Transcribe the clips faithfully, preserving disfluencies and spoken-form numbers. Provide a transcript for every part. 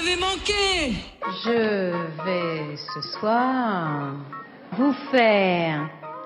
m'avez manqué. Je vais ce soir vous faire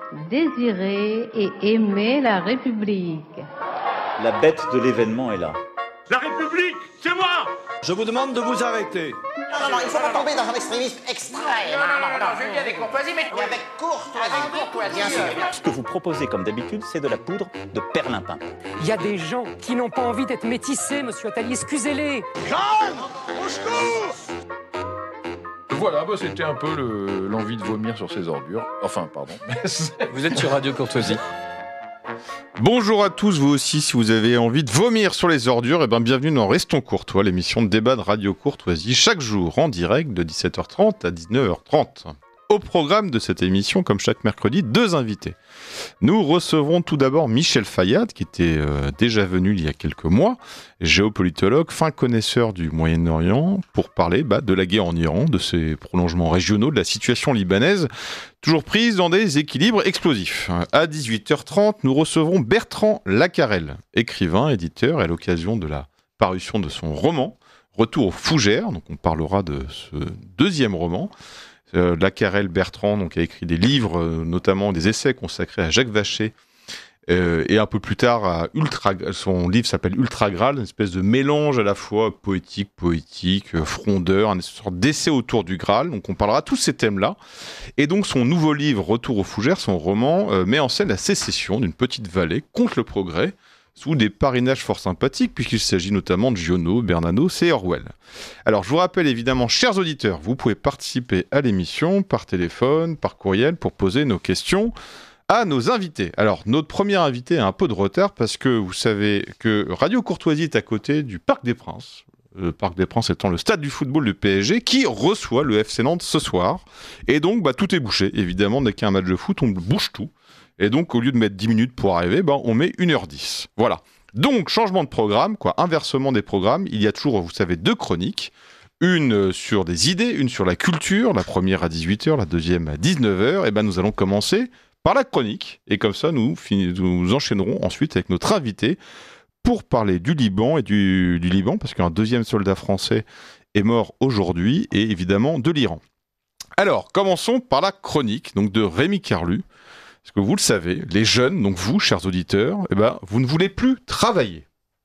désirer et aimer la République. La bête de l'événement est là. La République, c'est moi. Je vous demande de vous arrêter. Non, non, non, il ne faut pas tomber dans un extrémisme extrême. Non, non, non, non, je le dis avec courtoisie, mais... Et avec courtoisie. Avec courtoisie, bien sûr. Ce que vous proposez, comme d'habitude, c'est de la poudre de perlimpin. Il y a des gens qui n'ont pas envie d'être métissés, monsieur Attali, excusez-les. Jeanne, au secours. Voilà, bah c'était un peu le, l'envie de vomir sur ses ordures. Enfin, pardon. Vous êtes sur Radio Courtoisie. Bonjour à tous, vous aussi, si vous avez envie de vomir sur les ordures, et ben bienvenue dans Restons Courtois, l'émission de débat de Radio Courtoisie, chaque jour en direct de dix-sept heures trente à dix-neuf heures trente. Au programme de cette émission, comme chaque mercredi, deux invités. Nous recevrons tout d'abord Michel Fayad, qui était euh, déjà venu il y a quelques mois, géopolitologue, fin connaisseur du Moyen-Orient, pour parler bah, de la guerre en Iran, de ses prolongements régionaux, de la situation libanaise, toujours prise dans des équilibres explosifs. À dix-huit heures trente, nous recevrons Bertrand Lacarelle, écrivain, éditeur, et à l'occasion de la parution de son roman, Retour aux Fougères, donc on parlera de ce deuxième roman. Euh, Lacarelle Bertrand donc, a écrit des livres, euh, notamment des essais consacrés à Jacques Vacher, euh, et un peu plus tard, à Ultra, son livre s'appelle Ultra Graal, une espèce de mélange à la fois poétique, poétique, euh, frondeur, une sorte d'essai autour du Graal. Donc on parlera de tous ces thèmes-là. Et donc son nouveau livre, Retour aux Fougères, son roman, euh, met en scène la sécession d'une petite vallée contre le progrès, sous des parinages fort sympathiques, puisqu'il s'agit notamment de Giono, Bernanos et Orwell. Alors, je vous rappelle évidemment, chers auditeurs, vous pouvez participer à l'émission par téléphone, par courriel, pour poser nos questions à nos invités. Alors, notre premier invité a un peu de retard, parce que vous savez que Radio Courtoisie est à côté du Parc des Princes, le Parc des Princes étant le stade du football du P S G, qui reçoit le F C Nantes ce soir. Et donc, bah, tout est bouché. Évidemment, dès qu'il y a un match de foot, on bouge tout. Et donc, au lieu de mettre dix minutes pour arriver, ben, on met une heure dix. Voilà. Donc, changement de programme, quoi, inversement des programmes. Il y a toujours, vous savez, deux chroniques. Une sur des idées, une sur la culture. La première à dix-huit heures, la deuxième à dix-neuf heures. Et ben, nous allons commencer par la chronique. Et comme ça, nous, fin... nous enchaînerons ensuite avec notre invité pour parler du Liban et du, du Liban, parce qu'un deuxième soldat français est mort aujourd'hui, et évidemment de l'Iran. Alors, commençons par la chronique donc de Rémi Carlu. Parce que vous le savez, les jeunes, donc vous, chers auditeurs, eh ben, vous ne voulez plus travailler.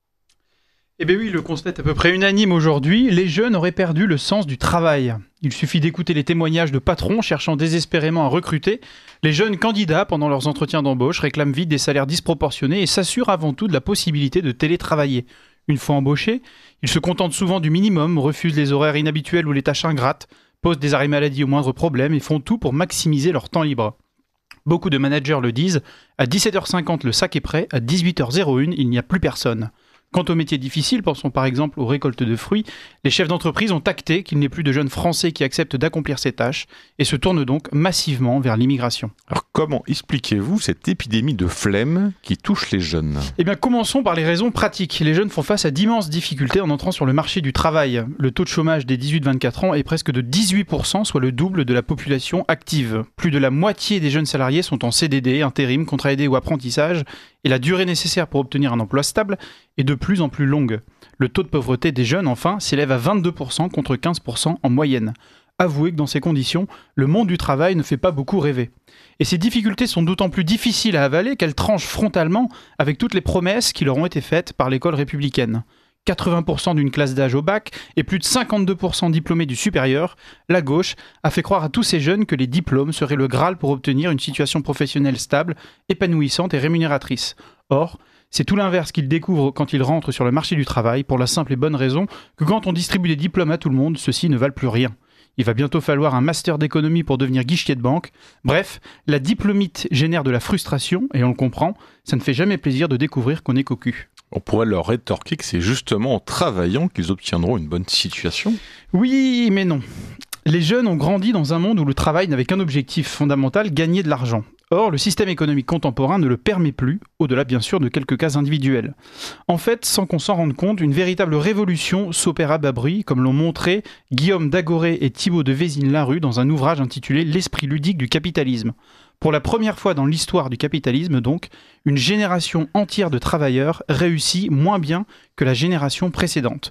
Eh bien oui, le constat est à peu près unanime aujourd'hui. Les jeunes auraient perdu le sens du travail. Il suffit d'écouter les témoignages de patrons cherchant désespérément à recruter. Les jeunes candidats, pendant leurs entretiens d'embauche, réclament vite des salaires disproportionnés et s'assurent avant tout de la possibilité de télétravailler. Une fois embauchés, ils se contentent souvent du minimum, refusent les horaires inhabituels ou les tâches ingrates, posent des arrêts maladie au moindre problème et font tout pour maximiser leur temps libre. Beaucoup de managers le disent, à dix-sept heures cinquante le sac est prêt, à dix-huit heures zéro un il n'y a plus personne. Quant aux métiers difficiles, pensons par exemple aux récoltes de fruits, les chefs d'entreprise ont acté qu'il n'y ait plus de jeunes Français qui acceptent d'accomplir ces tâches et se tournent donc massivement vers l'immigration. Alors comment expliquez-vous cette épidémie de flemme qui touche les jeunes ? Eh bien commençons par les raisons pratiques. Les jeunes font face à d'immenses difficultés en entrant sur le marché du travail. Le taux de chômage des dix-huit vingt-quatre ans est presque de dix-huit pour cent, soit le double de la population active. Plus de la moitié des jeunes salariés sont en C D D, intérim, contrat aidé ou apprentissage, et la durée nécessaire pour obtenir un emploi stable est de plus en plus longue. Le taux de pauvreté des jeunes, enfin, s'élève à vingt-deux pour cent contre quinze pour cent en moyenne. Avouez que dans ces conditions, le monde du travail ne fait pas beaucoup rêver. Et ces difficultés sont d'autant plus difficiles à avaler qu'elles tranchent frontalement avec toutes les promesses qui leur ont été faites par l'école républicaine. quatre-vingts pour cent d'une classe d'âge au bac et plus de cinquante-deux pour cent diplômés du supérieur, la gauche a fait croire à tous ces jeunes que les diplômes seraient le Graal pour obtenir une situation professionnelle stable, épanouissante et rémunératrice. Or, c'est tout l'inverse qu'ils découvrent quand ils rentrent sur le marché du travail, pour la simple et bonne raison que quand on distribue des diplômes à tout le monde, ceux-ci ne valent plus rien. Il va bientôt falloir un master d'économie pour devenir guichetier de banque. Bref, la diplômite génère de la frustration, et on le comprend, ça ne fait jamais plaisir de découvrir qu'on est cocu. On pourrait leur rétorquer que c'est justement en travaillant qu'ils obtiendront une bonne situation. Oui, mais non. Les jeunes ont grandi dans un monde où le travail n'avait qu'un objectif fondamental, gagner de l'argent. Or, le système économique contemporain ne le permet plus, au-delà bien sûr de quelques cas individuels. En fait, sans qu'on s'en rende compte, une véritable révolution s'opère à bas bruit, comme l'ont montré Guillaume Dagoré et Thibaut de Vézine-Larue dans un ouvrage intitulé « L'esprit ludique du capitalisme ». Pour la première fois dans l'histoire du capitalisme, donc, une génération entière de travailleurs réussit moins bien que la génération précédente.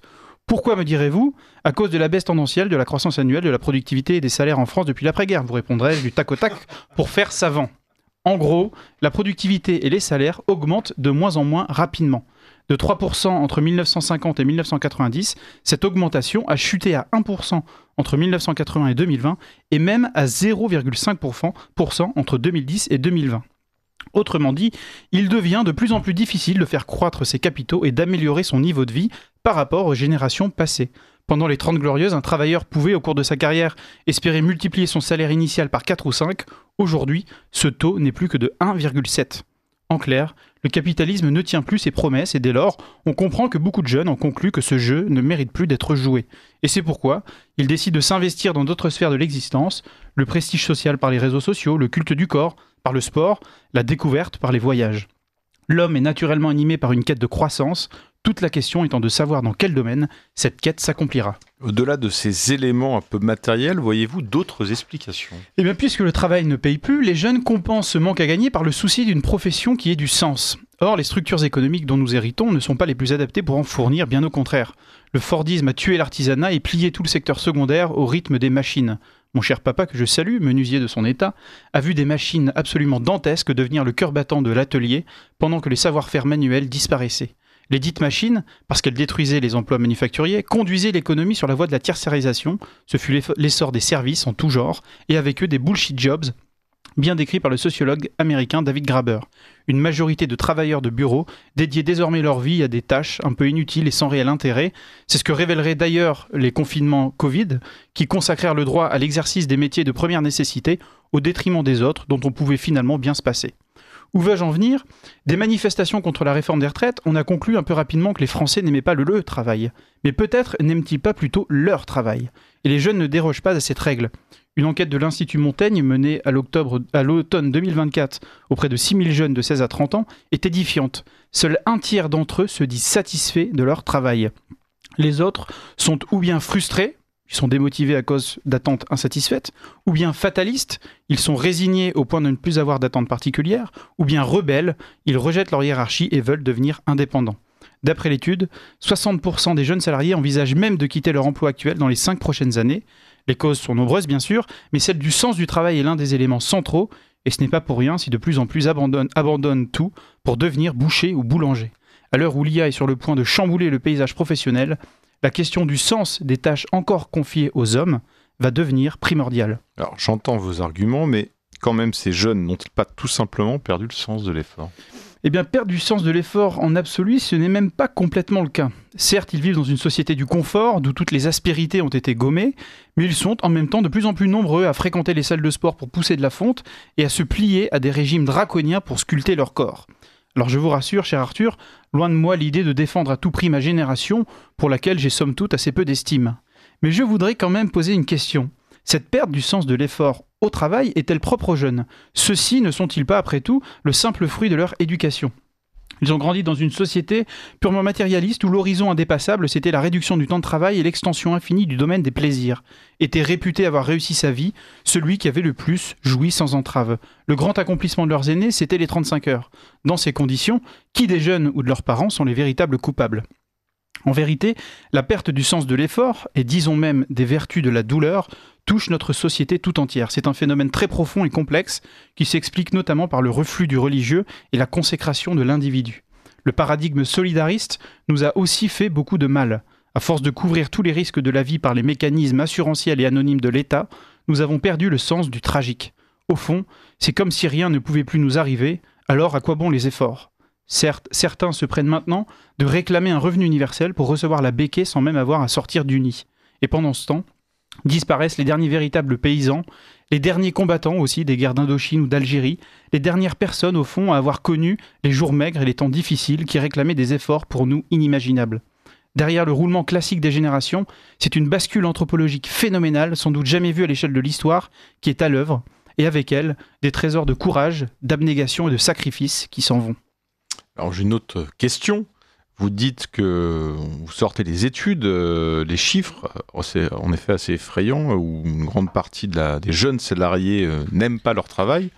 Pourquoi, me direz-vous ? À cause de la baisse tendancielle de la croissance annuelle de la productivité et des salaires en France depuis l'après-guerre, vous répondrez du tac au tac pour faire savant. En gros, la productivité et les salaires augmentent de moins en moins rapidement. De trois pour cent entre mille neuf cent cinquante et mille neuf cent quatre-vingt-dix, cette augmentation a chuté à un pour cent entre mille neuf cent quatre-vingts et deux mille vingt et même à zéro virgule cinq pour cent entre deux mille dix et deux mille vingt. Autrement dit, il devient de plus en plus difficile de faire croître ses capitaux et d'améliorer son niveau de vie par rapport aux générations passées. Pendant les Trente Glorieuses, un travailleur pouvait, au cours de sa carrière, espérer multiplier son salaire initial par quatre ou cinq. Aujourd'hui, ce taux n'est plus que de un virgule sept. En clair, le capitalisme ne tient plus ses promesses et dès lors, on comprend que beaucoup de jeunes en concluent que ce jeu ne mérite plus d'être joué. Et c'est pourquoi ils décident de s'investir dans d'autres sphères de l'existence, le prestige social par les réseaux sociaux, le culte du corps, par le sport, la découverte par les voyages. L'homme est naturellement animé par une quête de croissance, toute la question étant de savoir dans quel domaine cette quête s'accomplira. Au-delà de ces éléments un peu matériels, voyez-vous d'autres explications ? Eh bien, puisque le travail ne paye plus, les jeunes compensent ce manque à gagner par le souci d'une profession qui ait du sens. Or, les structures économiques dont nous héritons ne sont pas les plus adaptées pour en fournir, bien au contraire. Le Fordisme a tué l'artisanat et plié tout le secteur secondaire au rythme des machines. Mon cher papa, que je salue, menuisier de son état, a vu des machines absolument dantesques devenir le cœur battant de l'atelier pendant que les savoir-faire manuels disparaissaient. Les dites machines, parce qu'elles détruisaient les emplois manufacturiers, conduisaient l'économie sur la voie de la tertiarisation. Ce fut l'essor des services en tout genre, et avec eux des bullshit jobs, bien décrits par le sociologue américain David Graeber. Une majorité de travailleurs de bureau dédiaient désormais leur vie à des tâches un peu inutiles et sans réel intérêt. C'est ce que révéleraient d'ailleurs les confinements Covid, qui consacrèrent le droit à l'exercice des métiers de première nécessité au détriment des autres, dont on pouvait finalement bien se passer. Où veux-je en venir ? Des manifestations contre la réforme des retraites, on a conclu un peu rapidement que les Français n'aimaient pas le, le travail. Mais peut-être n'aiment-ils pas plutôt leur travail. Et les jeunes ne dérogent pas à cette règle. Une enquête de l'Institut Montaigne menée à, l'octobre, à l'automne deux mille vingt-quatre auprès de six mille jeunes de seize à trente ans est édifiante. Seul un tiers d'entre eux se disent satisfaits de leur travail. Les autres sont ou bien frustrés, ils sont démotivés à cause d'attentes insatisfaites, ou bien fatalistes, ils sont résignés au point de ne plus avoir d'attentes particulières, ou bien rebelles, ils rejettent leur hiérarchie et veulent devenir indépendants. D'après l'étude, soixante pour cent des jeunes salariés envisagent même de quitter leur emploi actuel dans les cinq prochaines années. Les causes sont nombreuses bien sûr, mais celle du sens du travail est l'un des éléments centraux, et ce n'est pas pour rien si de plus en plus abandonnent, abandonnent tout pour devenir boucher ou boulanger. À l'heure où l'I A est sur le point de chambouler le paysage professionnel, la question du sens des tâches encore confiées aux hommes va devenir primordiale. Alors j'entends vos arguments, mais quand même ces jeunes n'ont-ils pas tout simplement perdu le sens de l'effort ? Eh bien, perdre du sens de l'effort en absolu, ce n'est même pas complètement le cas. Certes, ils vivent dans une société du confort, d'où toutes les aspérités ont été gommées, mais ils sont en même temps de plus en plus nombreux à fréquenter les salles de sport pour pousser de la fonte et à se plier à des régimes draconiens pour sculpter leur corps. Alors je vous rassure, cher Arthur, loin de moi l'idée de défendre à tout prix ma génération, pour laquelle j'ai somme toute assez peu d'estime. Mais je voudrais quand même poser une question. Cette perte du sens de l'effort au travail est-elle propre aux jeunes ? Ceux-ci ne sont-ils pas, après tout, le simple fruit de leur éducation ? Ils ont grandi dans une société purement matérialiste où l'horizon indépassable, c'était la réduction du temps de travail et l'extension infinie du domaine des plaisirs. Était réputé avoir réussi sa vie, celui qui avait le plus joui sans entrave. Le grand accomplissement de leurs aînés, c'était les trente-cinq heures. Dans ces conditions, qui des jeunes ou de leurs parents sont les véritables coupables ? En vérité, la perte du sens de l'effort, et disons même des vertus de la douleur, touche notre société tout entière. C'est un phénomène très profond et complexe qui s'explique notamment par le reflux du religieux et la consécration de l'individu. Le paradigme solidariste nous a aussi fait beaucoup de mal. À force de couvrir tous les risques de la vie par les mécanismes assurantiels et anonymes de l'État, nous avons perdu le sens du tragique. Au fond, c'est comme si rien ne pouvait plus nous arriver, alors à quoi bon les efforts ? Certes, certains se prennent maintenant de réclamer un revenu universel pour recevoir la béquée sans même avoir à sortir du nid. Et pendant ce temps, disparaissent les derniers véritables paysans, les derniers combattants aussi des guerres d'Indochine ou d'Algérie, les dernières personnes au fond à avoir connu les jours maigres et les temps difficiles qui réclamaient des efforts pour nous inimaginables. Derrière le roulement classique des générations, c'est une bascule anthropologique phénoménale, sans doute jamais vue à l'échelle de l'histoire, qui est à l'œuvre, et avec elle, des trésors de courage, d'abnégation et de sacrifice qui s'en vont. Alors j'ai une autre question. Vous dites que vous sortez les études, euh, les chiffres, c'est en effet assez effrayant, où une grande partie de la, des jeunes salariés euh, n'aiment pas leur travail.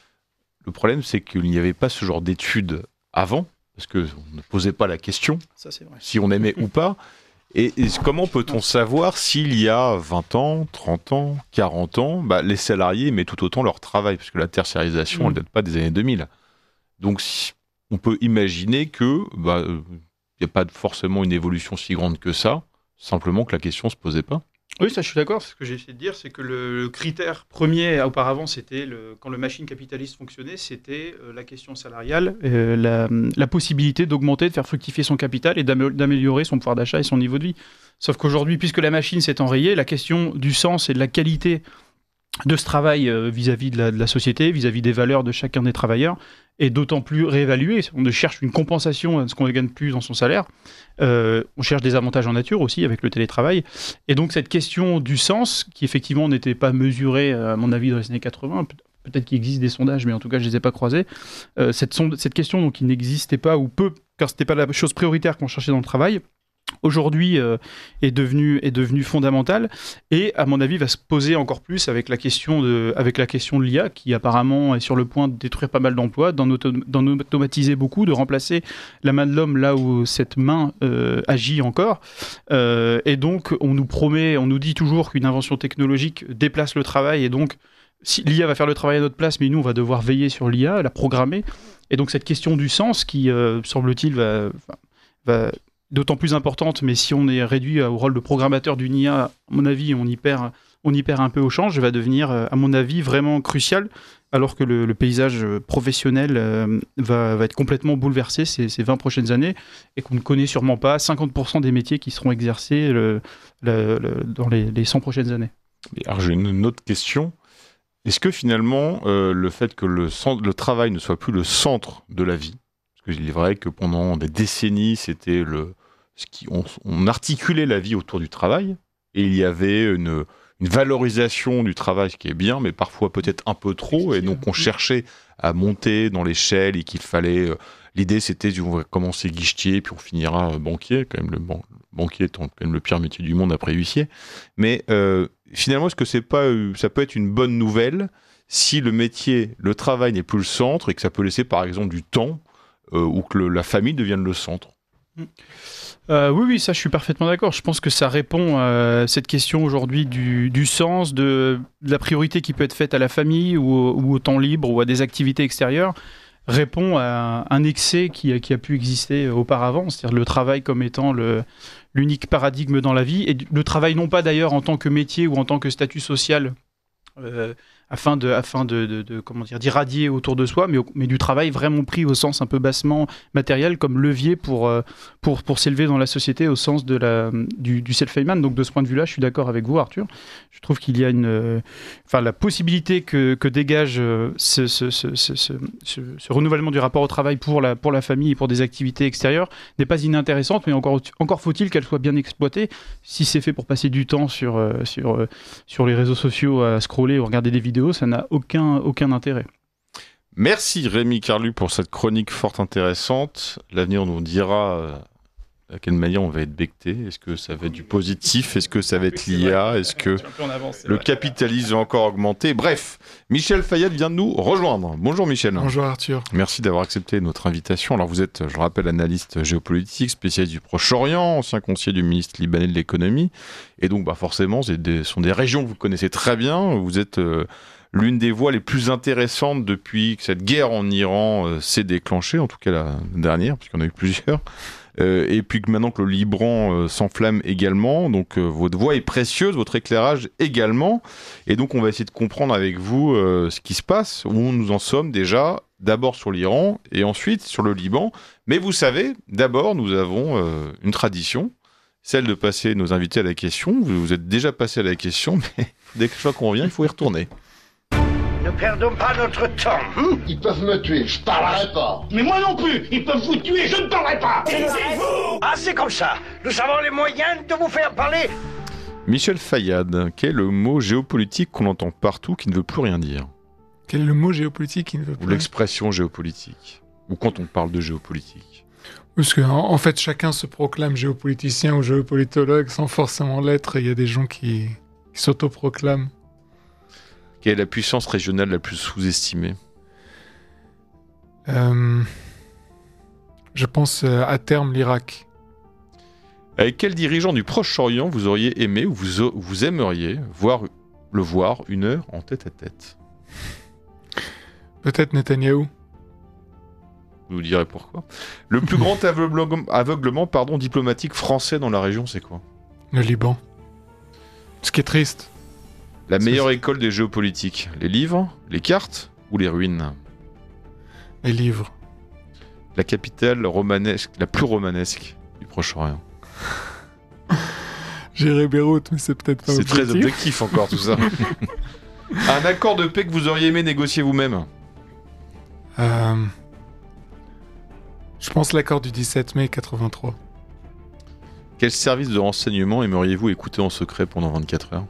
Le problème, c'est qu'il n'y avait pas ce genre d'études avant, parce qu'on ne posait pas la question, Ça, c'est vrai. si on aimait ou pas. Et, et comment peut-on savoir s'il y a vingt ans, trente ans, quarante ans, bah, les salariés aimaient tout autant leur travail, parce que la tertiarisation, mmh. elle ne date pas des années deux mille. Donc si, on peut imaginer que bah, euh, il n'y a pas forcément une évolution si grande que ça, simplement que la question ne se posait pas. Oui, ça je suis d'accord. Ce que j'ai essayé de dire, c'est que le, le critère premier auparavant, c'était le, quand le machine capitaliste fonctionnait, c'était euh, la question salariale, euh, la, la possibilité d'augmenter, de faire fructifier son capital et d'amé- d'améliorer son pouvoir d'achat et son niveau de vie. Sauf qu'aujourd'hui, puisque la machine s'est enrayée, la question du sens et de la qualité de ce travail euh, vis-à-vis de la, de la société, vis-à-vis des valeurs de chacun des travailleurs, est d'autant plus réévaluée. On cherche une compensation de ce qu'on ne gagne plus dans son salaire. Euh, on cherche des avantages en nature aussi avec le télétravail. Et donc cette question du sens, qui effectivement n'était pas mesurée, à mon avis, dans les années quatre-vingts, peut-être qu'il existe des sondages, mais en tout cas je ne les ai pas croisés, euh, cette, sonde, cette question donc, qui n'existait pas, ou peu, car ce n'était pas la chose prioritaire qu'on cherchait dans le travail, aujourd'hui euh, est devenue est devenu fondamentale et à mon avis va se poser encore plus avec la question de avec la question de l'I A qui apparemment est sur le point de détruire pas mal d'emplois, d'en, auto, d'en automatiser beaucoup, de remplacer la main de l'homme là où cette main euh, agit encore euh, et donc on nous promet, on nous dit toujours qu'une invention technologique déplace le travail et donc si l'I A va faire le travail à notre place, mais nous on va devoir veiller sur l'I A, la programmer et donc cette question du sens qui euh, semble-t-il va, va d'autant plus importante, mais si on est réduit au rôle de programmateur d'une I A, à mon avis, on y perd, on y perd un peu au change, va devenir, à mon avis, vraiment crucial, alors que le, le paysage professionnel euh, va, va être complètement bouleversé ces, ces vingt prochaines années, et qu'on ne connaît sûrement pas cinquante pour cent des métiers qui seront exercés le, le, le, dans les, les cent prochaines années. Alors j'ai une autre question. Est-ce que finalement, euh, le fait que le, centre, le travail ne soit plus le centre de la vie, parce qu'il est vrai que pendant des décennies, c'était le, ce qui, on, on articulait la vie autour du travail, et il y avait une, une valorisation du travail, ce qui est bien, mais parfois peut-être un peu trop, et donc on cherchait à monter dans l'échelle, et qu'il fallait... Euh, l'idée, c'était on va commencer guichetier, puis on finira banquier, quand même le, ban, banquier étant quand même le pire métier du monde après huissier. Mais euh, finalement, est-ce que c'est pas, ça peut être une bonne nouvelle si le métier, le travail n'est plus le centre, et que ça peut laisser par exemple du temps Euh, ou que le, la famille devienne le centre. Euh, oui, oui, ça je suis parfaitement d'accord. Je pense que ça répond à cette question aujourd'hui du, du sens, de, de la priorité qui peut être faite à la famille ou, ou au temps libre ou à des activités extérieures, répond à un excès qui, qui a pu exister auparavant, c'est-à-dire le travail comme étant le, l'unique paradigme dans la vie, et le travail non pas d'ailleurs en tant que métier ou en tant que statut social, euh, afin de, afin de, de, de comment dire, d'irradier autour de soi, mais, mais du travail vraiment pris au sens un peu bassement matériel comme levier pour, pour, pour s'élever dans la société au sens de la, du, du self-made. Donc de ce point de vue-là, je suis d'accord avec vous, Arthur. Je trouve qu'il y a une, enfin, la possibilité que, que dégage ce, ce, ce, ce, ce, ce, ce renouvellement du rapport au travail pour la, pour la famille et pour des activités extérieures n'est pas inintéressante, mais encore, encore faut-il qu'elle soit bien exploitée. Si c'est fait pour passer du temps sur, sur, sur les réseaux sociaux à scroller ou regarder des vidéos, ça n'a aucun, aucun intérêt. Merci Rémi Carlu pour cette chronique fort intéressante. L'avenir nous dira euh, à quelle manière on va être becté. Est-ce que ça va être du positif? Est-ce que ça va être l'I A? Est-ce que le capitalisme va encore augmenter? Bref, Michel Fayad vient de nous rejoindre. Bonjour Michel. Bonjour Arthur. Merci d'avoir accepté notre invitation. Alors vous êtes, je le rappelle, analyste géopolitique, spécialiste du Proche-Orient, ancien conseiller du ministre libanais de l'économie. Et donc bah forcément, ce sont des régions que vous connaissez très bien. Vous êtes... Euh, l'une des voix les plus intéressantes depuis que cette guerre en Iran euh, s'est déclenchée, en tout cas la dernière, puisqu'il y en a eu plusieurs, euh, et puis que maintenant que le Liban euh, s'enflamme également, donc euh, votre voix est précieuse, votre éclairage également, et donc on va essayer de comprendre avec vous euh, ce qui se passe, où nous en sommes déjà, d'abord sur l'Iran, et ensuite sur le Liban, mais vous savez, d'abord nous avons euh, une tradition, celle de passer nos invités à la question. Vous, vous êtes déjà passé à la question, mais dès que je vois qu'on revient, il faut y retourner. Ne perdons pas notre temps. Hum Ils peuvent me tuer, je parlerai pas. Mais moi non plus, ils peuvent vous tuer, je ne parlerai pas. Taisez-vous. Ah, c'est comme ça. Nous avons les moyens de vous faire parler. Michel Fayad, quel est le mot géopolitique qu'on entend partout qui ne veut plus rien dire? Quel est le mot géopolitique qui ne veut plus? Ou l'expression géopolitique. Ou quand on parle de géopolitique. Parce qu'en en fait, chacun se proclame géopoliticien ou géopolitologue sans forcément l'être, et il y a des gens qui, qui s'autoproclament. Quelle est la puissance régionale la plus sous-estimée? euh, Je pense euh, à terme l'Irak. Avec quel dirigeant du Proche-Orient vous auriez aimé ou vous, vous aimeriez voir, le voir une heure en tête-à-tête? Peut-être Netanyahou. Vous direz pourquoi. Le plus grand aveuglement, aveuglement pardon, diplomatique français dans la région, c'est quoi? Le Liban. Ce qui est triste. La meilleure école des géopolitiques, les livres, les cartes ou les ruines? Les livres. La capitale romanesque, la plus romanesque du Proche-Orient. J'irai Beyrouth, mais c'est peut-être pas C'est objectif. très objectif encore tout ça. Un accord de paix que vous auriez aimé négocier vous-même? euh... Je pense l'accord du dix-sept mai quatre-vingt-trois. Quel service de renseignement aimeriez-vous écouter en secret pendant vingt-quatre heures?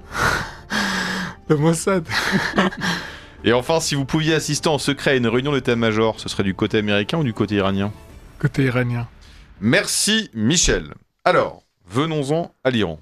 Le Mossad. Et enfin, si vous pouviez assister en secret à une réunion d'état-major, ce serait du côté américain ou du côté iranien? Côté iranien. Merci Michel. Alors, venons-en à l'Iran.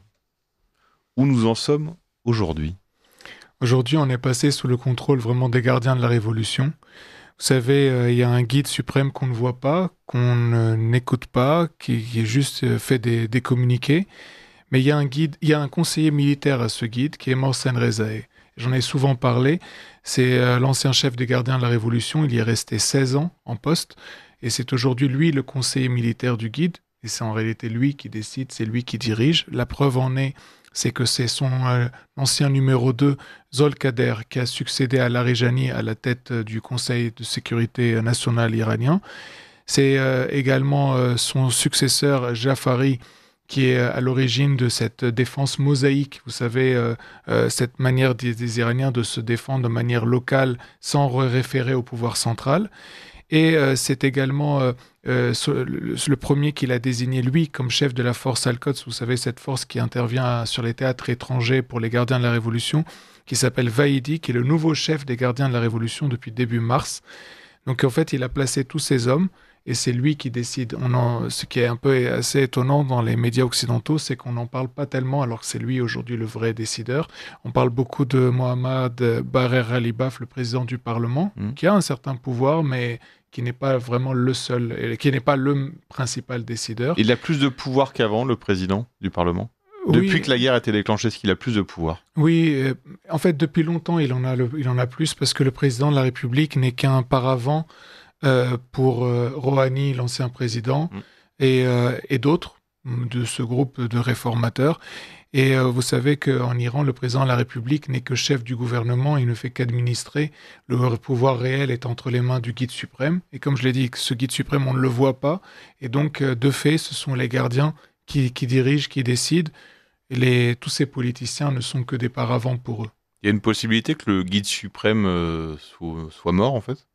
Où nous en sommes aujourd'hui? Aujourd'hui, on est passé sous le contrôle vraiment des gardiens de la Révolution. Vous savez, euh, il y a un guide suprême qu'on ne voit pas, qu'on euh, n'écoute pas, qui, qui est juste euh, fait des, des communiqués. Mais il y a un guide, il y a un conseiller militaire à ce guide qui est Mohsen Rezaei. J'en ai souvent parlé. C'est euh, l'ancien chef des gardiens de la Révolution. Il y est resté seize ans en poste. Et c'est aujourd'hui lui le conseiller militaire du guide. Et c'est en réalité lui qui décide, c'est lui qui dirige. La preuve en est, c'est que c'est son euh, ancien numéro deux, Zolkader, qui a succédé à Larijani à la tête euh, du Conseil de sécurité nationale iranien. C'est euh, également euh, son successeur, Jafari, qui est à l'origine de cette défense mosaïque. Vous savez, euh, euh, cette manière des, des Iraniens de se défendre de manière locale sans référer au pouvoir central. Et euh, c'est également euh, euh, le, le premier qu'il a désigné, lui, comme chef de la force Al-Quds. Vous savez, cette force qui intervient sur les théâtres étrangers pour les gardiens de la Révolution, qui s'appelle Vahidi, qui est le nouveau chef des gardiens de la Révolution depuis début mars. Donc en fait, il a placé tous ces hommes, et c'est lui qui décide. On en, ce qui est un peu assez étonnant dans les médias occidentaux, c'est qu'on n'en parle pas tellement, alors que c'est lui aujourd'hui le vrai décideur. On parle beaucoup de Mohammad Barer Ghalibaf, le président du Parlement, mmh. qui a un certain pouvoir, mais qui n'est pas vraiment le seul, et qui n'est pas le principal décideur. Il a plus de pouvoir qu'avant, le président du Parlement? Oui. Depuis que la guerre a été déclenchée, est-ce qu'il a plus de pouvoir? Oui, euh, en fait, depuis longtemps, il en a, le, il en a plus, parce que le président de la République n'est qu'un paravent euh, pour euh, Rouhani, l'ancien président, mmh. et, euh, et d'autres de ce groupe de réformateurs. Et euh, vous savez qu'en Iran, le président de la République n'est que chef du gouvernement, il ne fait qu'administrer. Le pouvoir réel est entre les mains du guide suprême. Et comme je l'ai dit, ce guide suprême, on ne le voit pas. Et donc, euh, de fait, ce sont les gardiens qui, qui dirigent, qui décident. Et les, tous ces politiciens ne sont que des paravents pour eux. Il y a une possibilité que le guide suprême euh, soit, soit mort, en fait?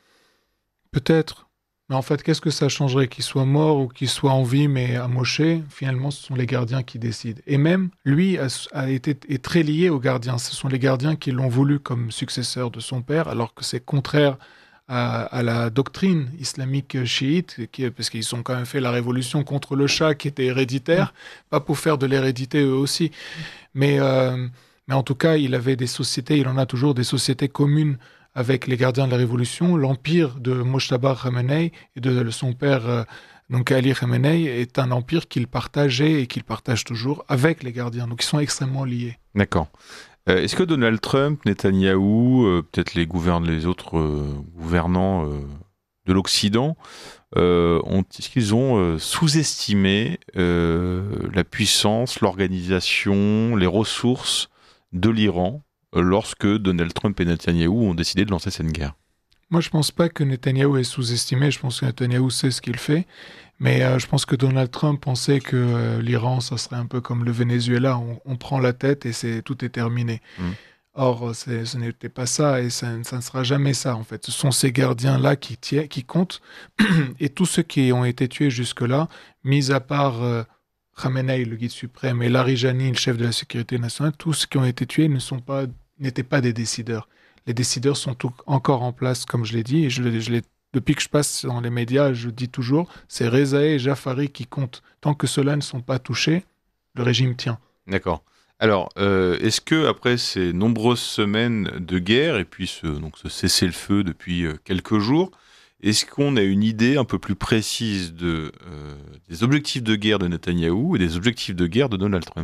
Peut-être. Mais en fait, qu'est-ce que ça changerait? Qu'il soit mort ou qu'il soit en vie, mais amoché, finalement, ce sont les gardiens qui décident. Et même, lui a, a été, est très lié aux gardiens. Ce sont les gardiens qui l'ont voulu comme successeur de son père, alors que c'est contraire à, à la doctrine islamique chiite, qui, parce qu'ils ont quand même fait la révolution contre le Shah, qui était héréditaire, mmh. pas pour faire de l'hérédité eux aussi. Mais, euh, mais en tout cas, il avait des sociétés, il en a toujours des sociétés communes avec les gardiens de la Révolution. L'empire de Mojtaba Khamenei et de son père, euh, donc Ali Khamenei, est un empire qu'il partageait et qu'il partage toujours avec les gardiens. Donc ils sont extrêmement liés. D'accord. Euh, est-ce que Donald Trump, Netanyahou, euh, peut-être les, gouverne, les autres euh, gouvernants euh, de l'Occident, euh, ont, est-ce qu'ils ont euh, sous-estimé euh, la puissance, l'organisation, les ressources de l'Iran lorsque Donald Trump et Netanyahou ont décidé de lancer cette guerre? Moi, je ne pense pas que Netanyahou est sous-estimé. Je pense que Netanyahou sait ce qu'il fait. Mais euh, je pense que Donald Trump pensait que euh, l'Iran, ça serait un peu comme le Venezuela. On, on prend la tête et c'est, tout est terminé. Mmh. Or, c'est, ce n'était pas ça et ça, ça ne sera jamais ça, en fait. Ce sont ces gardiens-là qui, tient, qui comptent. Et tous ceux qui ont été tués jusque-là, mis à part euh, Khamenei, le guide suprême, et Larijani, le chef de la sécurité nationale, tous ceux qui ont été tués ne sont pas... n'étaient pas des décideurs. Les décideurs sont tout, encore en place, comme je l'ai dit, et je, je l'ai, depuis que je passe dans les médias, je dis toujours, c'est Rezaei et Jafari qui comptent. Tant que ceux-là ne sont pas touchés, le régime tient. D'accord. Alors, euh, est-ce que après ces nombreuses semaines de guerre, et puis ce, donc ce cessez-le-feu depuis euh, quelques jours, Est-ce qu'on a une idée un peu plus précise de, euh, des objectifs de guerre de Netanyahou et des objectifs de guerre de Donald Trump ?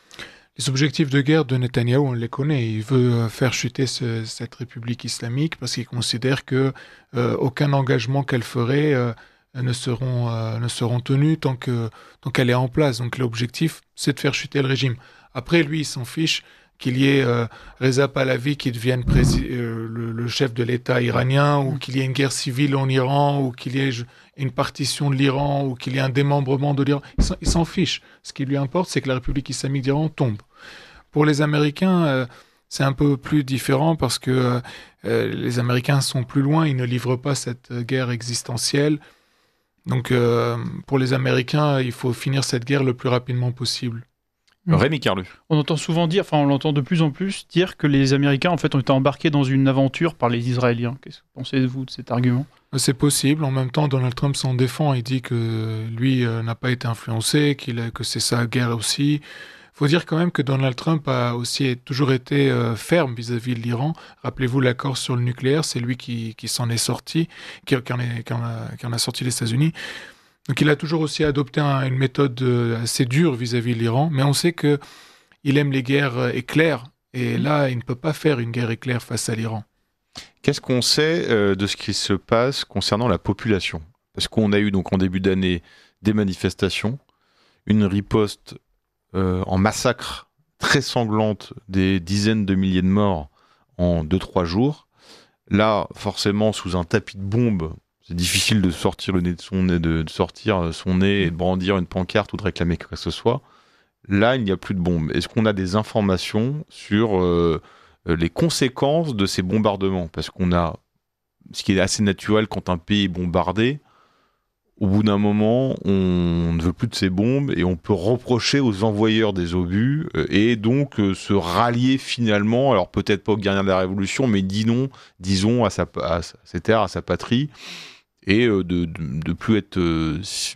Les objectifs de guerre de Netanyahou, on les connaît. Il veut faire chuter ce, cette République islamique parce qu'il considère que euh, aucun engagement qu'elle ferait euh, ne seront euh, ne seront tenus tant que tant qu'elle est en place. Donc l'objectif, c'est de faire chuter le régime. Après, lui, il s'en fiche qu'il y ait euh, Reza Pahlavi qui devienne prési- euh, le, le chef de l'État iranien, ou qu'il y ait une guerre civile en Iran, ou qu'il y ait une partition de l'Iran, ou qu'il y ait un démembrement de l'Iran. Il s'en, il s'en fiche. Ce qui lui importe, c'est que la République islamique d'Iran tombe. Pour les Américains, euh, c'est un peu plus différent parce que euh, les Américains sont plus loin, ils ne livrent pas cette guerre existentielle. Donc euh, pour les Américains, il faut finir cette guerre le plus rapidement possible. Rémi Carlu. On entend souvent dire, enfin on l'entend de plus en plus, dire que les Américains en fait ont été embarqués dans une aventure par les Israéliens. Qu'est-ce que pensez-vous de cet argument ? C'est possible. En même temps, Donald Trump s'en défend. Il dit que lui euh, n'a pas été influencé, qu'il a, que c'est sa guerre aussi. Il faut dire quand même que Donald Trump a aussi toujours été euh, ferme vis-à-vis de l'Iran. Rappelez-vous l'accord sur le nucléaire, c'est lui qui, qui s'en est sorti, qui, qui, en, est, qui, en, a, qui en a sorti les États-Unis. Donc il a toujours aussi adopté un, une méthode assez dure vis-à-vis de l'Iran, mais on sait qu'il aime les guerres éclairs, et là, il ne peut pas faire une guerre éclair face à l'Iran. Qu'est-ce qu'on sait euh, de ce qui se passe concernant la population ? Parce qu'on a eu donc en début d'année des manifestations, une riposte euh, en massacre très sanglante, des dizaines de milliers de morts en deux trois jours. Là, forcément, sous un tapis de bombes, c'est difficile de sortir le nez de son nez, de, de sortir son nez et de brandir une pancarte ou de réclamer quoi que ce soit. Là, il n'y a plus de bombes. Est-ce qu'on a des informations sur euh, les conséquences de ces bombardements ? Parce qu'on a, ce qui est assez naturel quand un pays est bombardé, au bout d'un moment, on ne veut plus de ces bombes et on peut reprocher aux envoyeurs des obus euh, et donc euh, se rallier finalement, alors peut-être pas aux guerriers de la Révolution, mais disons, disons à, sa, à ses terres, à sa patrie, et euh, de, de, de plus être euh, si,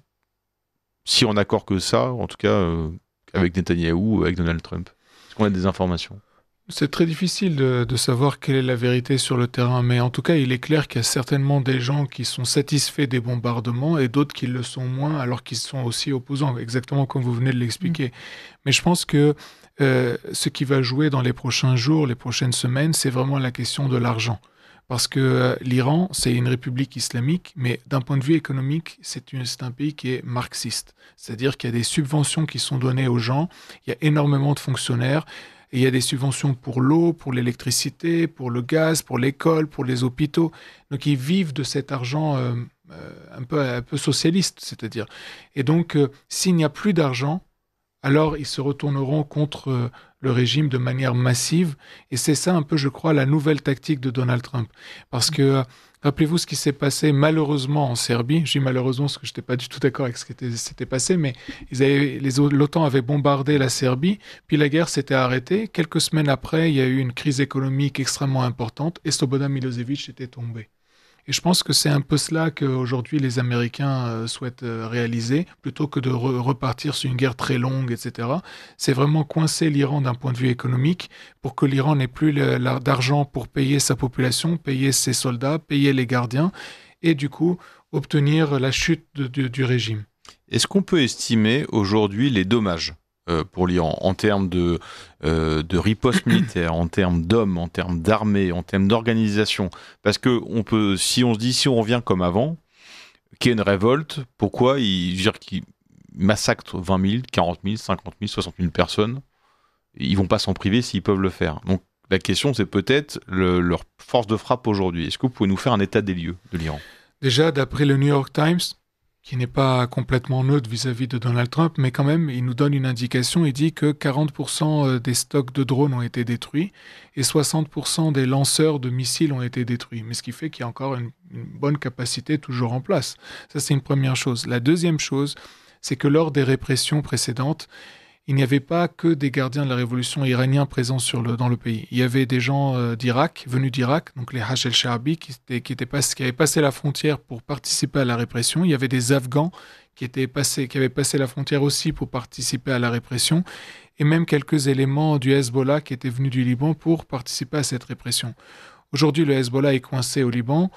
si en accord que ça, en tout cas euh, avec Netanyahou ou avec Donald Trump. Est-ce qu'on a des informations ? C'est très difficile de, de savoir quelle est la vérité sur le terrain, mais en tout cas, il est clair qu'il y a certainement des gens qui sont satisfaits des bombardements et d'autres qui le sont moins, alors qu'ils sont aussi opposants, exactement comme vous venez de l'expliquer. Mmh. Mais je pense que euh, ce qui va jouer dans les prochains jours, les prochaines semaines, c'est vraiment la question de l'argent. Parce que euh, l'Iran, c'est une république islamique, mais d'un point de vue économique, c'est, une, c'est un pays qui est marxiste. C'est-à-dire qu'il y a des subventions qui sont données aux gens, il y a énormément de fonctionnaires, et il y a des subventions pour l'eau, pour l'électricité, pour le gaz, pour l'école, pour les hôpitaux. Donc ils vivent de cet argent euh, euh, un peu, un peu socialiste, c'est-à-dire. Et donc, euh, s'il n'y a plus d'argent, alors ils se retourneront contre euh, le régime de manière massive. Et c'est ça un peu, je crois, la nouvelle tactique de Donald Trump. Parce que, euh, rappelez-vous ce qui s'est passé malheureusement en Serbie. Je dis malheureusement parce que je n'étais pas du tout d'accord avec ce qui était, s'était passé, mais ils avaient, les, l'OTAN avait bombardé la Serbie, puis la guerre s'était arrêtée. Quelques semaines après, il y a eu une crise économique extrêmement importante et Slobodan Milosevic était tombé. Et je pense que c'est un peu cela qu'aujourd'hui les Américains euh, souhaitent euh, réaliser, plutôt que de re- repartir sur une guerre très longue, et cetera. C'est vraiment coincer l'Iran d'un point de vue économique pour que l'Iran n'ait plus le, la, d'argent pour payer sa population, payer ses soldats, payer les gardiens, et du coup obtenir la chute de, de, du régime. Est-ce qu'on peut estimer aujourd'hui les dommages euh, pour l'Iran en termes de, euh, de riposte militaire, en termes d'hommes, en termes d'armée, en termes d'organisation ? Parce que on peut, si on se dit, si on revient comme avant, qu'il y a une révolte, pourquoi ils, je veux dire, qu'ils massacrent vingt mille, quarante mille, cinquante mille, soixante mille personnes ? Ils vont pas s'en priver s'ils peuvent le faire. Donc la question, c'est peut-être le, leur force de frappe aujourd'hui. Est-ce que vous pouvez nous faire un état des lieux de l'Iran ? Déjà, d'après le New York Times, qui n'est pas complètement neutre vis-à-vis de Donald Trump, mais quand même, il nous donne une indication. Il dit que quarante pour cent des stocks de drones ont été détruits et soixante pour cent des lanceurs de missiles ont été détruits. Mais ce qui fait qu'il y a encore une, une bonne capacité toujours en place. Ça, c'est une première chose. La deuxième chose, c'est que lors des répressions précédentes, il n'y avait pas que des gardiens de la révolution iraniens présents sur le, dans le pays. Il y avait des gens euh, d'Irak, venus d'Irak, donc les Hach el-Shaabi, qui, étaient, qui, étaient pas, qui avaient passé la frontière pour participer à la répression. Il y avait des Afghans qui, étaient passés, qui avaient passé la frontière aussi pour participer à la répression. Et même quelques éléments du Hezbollah qui étaient venus du Liban pour participer à cette répression. Aujourd'hui, le Hezbollah est coincé au Liban.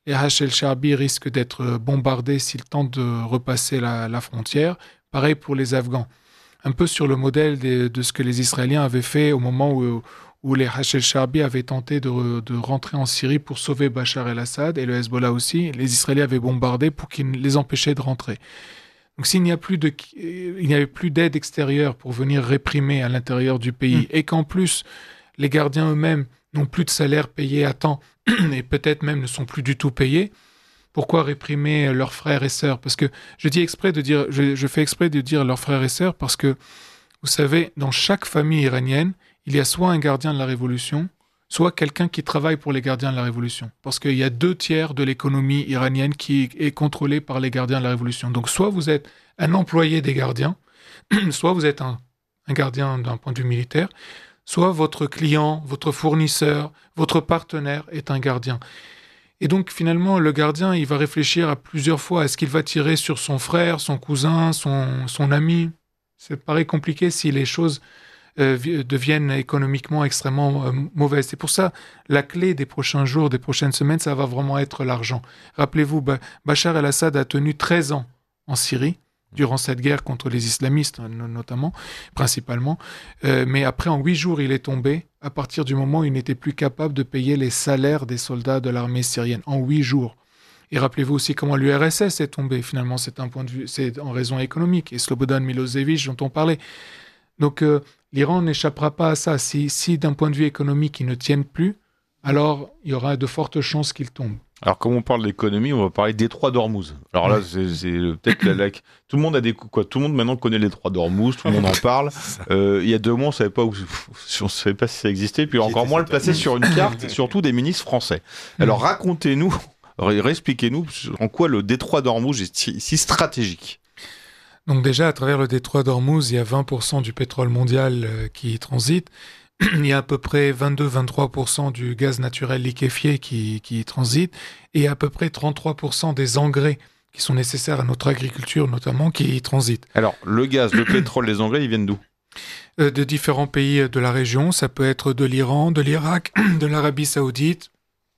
les Hash el-Shaabi risquent d'être bombardés s'ils tentent de repasser la, la frontière. Pareil pour les Afghans. Un peu sur le modèle de, de ce que les Israéliens avaient fait au moment où, où les Hash el-Shaabi avaient tenté de, de rentrer en Syrie pour sauver Bachar el-Assad, et le Hezbollah aussi. Les Israéliens avaient bombardé pour qu'ils les empêchaient de rentrer. Donc s'il n'y a plus de, il n'y avait plus d'aide extérieure pour venir réprimer à l'intérieur du pays, mmh. et qu'en plus les gardiens eux-mêmes n'ont plus de salaire payé à temps et peut-être même ne sont plus du tout payés, pourquoi réprimer leurs frères et sœurs? Parce que je dis exprès de dire, je, je fais exprès de dire leurs frères et sœurs parce que vous savez, dans chaque famille iranienne, il y a soit un gardien de la révolution, soit quelqu'un qui travaille pour les gardiens de la Révolution. Parce qu'il y a deux tiers de l'économie iranienne qui est contrôlée par les gardiens de la Révolution. Donc soit vous êtes un employé des gardiens, soit vous êtes un, un gardien d'un point de vue militaire, soit votre client, votre fournisseur, votre partenaire est un gardien. Et donc finalement, le gardien, il va réfléchir à plusieurs fois. Est-ce qu'il va tirer sur son frère, son cousin, son, son ami? Ça paraît compliqué si les choses Euh, deviennent économiquement extrêmement euh, mauvaises. C'est pour ça, la clé des prochains jours, des prochaines semaines, ça va vraiment être l'argent. Rappelez-vous, ba- Bachar el-Assad a tenu treize ans en Syrie, durant cette guerre contre les islamistes, notamment, principalement. Euh, mais après, en huit jours, il est tombé, à partir du moment où il n'était plus capable de payer les salaires des soldats de l'armée syrienne. En huit jours. Et rappelez-vous aussi comment l'U R S S est tombé. Finalement, c'est un point de vue, c'est en raison économique. Et Slobodan Milosevic, dont on parlait. Donc, euh, l'Iran n'échappera pas à ça. Si, si d'un point de vue économique, ils ne tiennent plus, alors il y aura de fortes chances qu'ils tombent. Alors, comme on parle d'économie, on va parler des détroit d'Ormuz. Alors là, c'est, c'est peut-être la, la... tout le monde a des quoi. Tout le monde maintenant connaît les détroit d'Ormuz. Tout le monde en parle. Euh, il y a deux mois, on savait pas où, on savait pas si ça existait. Puis encore moins le placer sur une carte, surtout des ministres français. Alors racontez-nous, réexpliquez-nous en quoi le détroit d'Ormuz est si, si stratégique. Donc déjà, à travers le détroit d'Ormuz, il y a vingt pour cent du pétrole mondial euh, qui transite. Il y a à peu près vingt-deux à vingt-trois pour cent du gaz naturel liquéfié qui, qui transite. Et à peu près trente-trois pour cent des engrais qui sont nécessaires à notre agriculture, notamment, qui transitent. Alors, le gaz, le pétrole, les engrais, ils viennent d'où ? euh, De différents pays de la région. Ça peut être de l'Iran, de l'Irak, de l'Arabie Saoudite,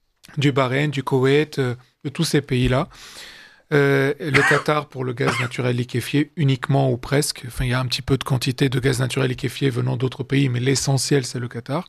du Bahreïn, du Koweït, euh, de tous ces pays-là. Euh, le Qatar pour le gaz naturel liquéfié uniquement ou presque. Enfin, il y a un petit peu de quantité de gaz naturel liquéfié venant d'autres pays, mais l'essentiel, c'est le Qatar.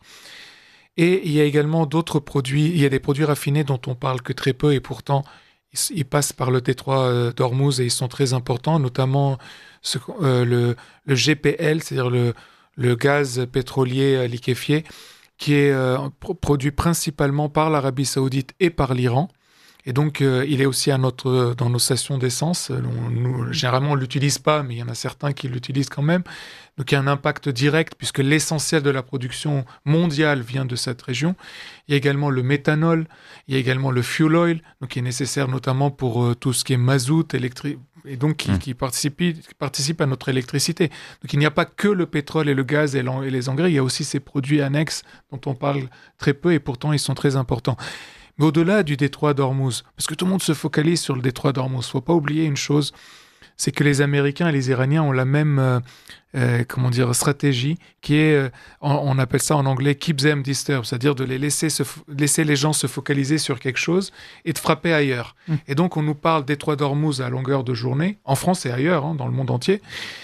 Et il y a également d'autres produits. Il y a des produits raffinés dont on parle que très peu et pourtant, ils, ils passent par le détroit d'Ormuz et ils sont très importants, notamment ce, euh, le, le G P L, c'est-à-dire le, le gaz pétrolier liquéfié, qui est euh, produit principalement par l'Arabie Saoudite et par l'Iran. Et donc, euh, il est aussi à notre, dans nos stations d'essence. On, nous, généralement, on ne l'utilise pas, mais il y en a certains qui l'utilisent quand même. Donc, il y a un impact direct, puisque l'essentiel de la production mondiale vient de cette région. Il y a également le méthanol, il y a également le fuel oil, donc qui est nécessaire notamment pour euh, tout ce qui est mazout, électrique, et donc qui, mmh. qui, participe, qui participe à notre électricité. Donc, il n'y a pas que le pétrole et le gaz et, et les engrais, il y a aussi ces produits annexes dont on parle très peu, et pourtant, ils sont très importants. Mais au-delà du détroit d'Ormuz, parce que tout le monde se focalise sur le détroit d'Ormuz, il ne faut pas oublier une chose, c'est que les Américains et les Iraniens ont la même euh, euh, comment dire, stratégie, qui est, euh, on, on appelle ça en anglais « keep them disturbed », c'est-à-dire de les laisser, se, laisser les gens se focaliser sur quelque chose et de frapper ailleurs. Mmh. Et donc, on nous parle détroit d'Ormuz à longueur de journée, en France et ailleurs, hein, dans le monde entier.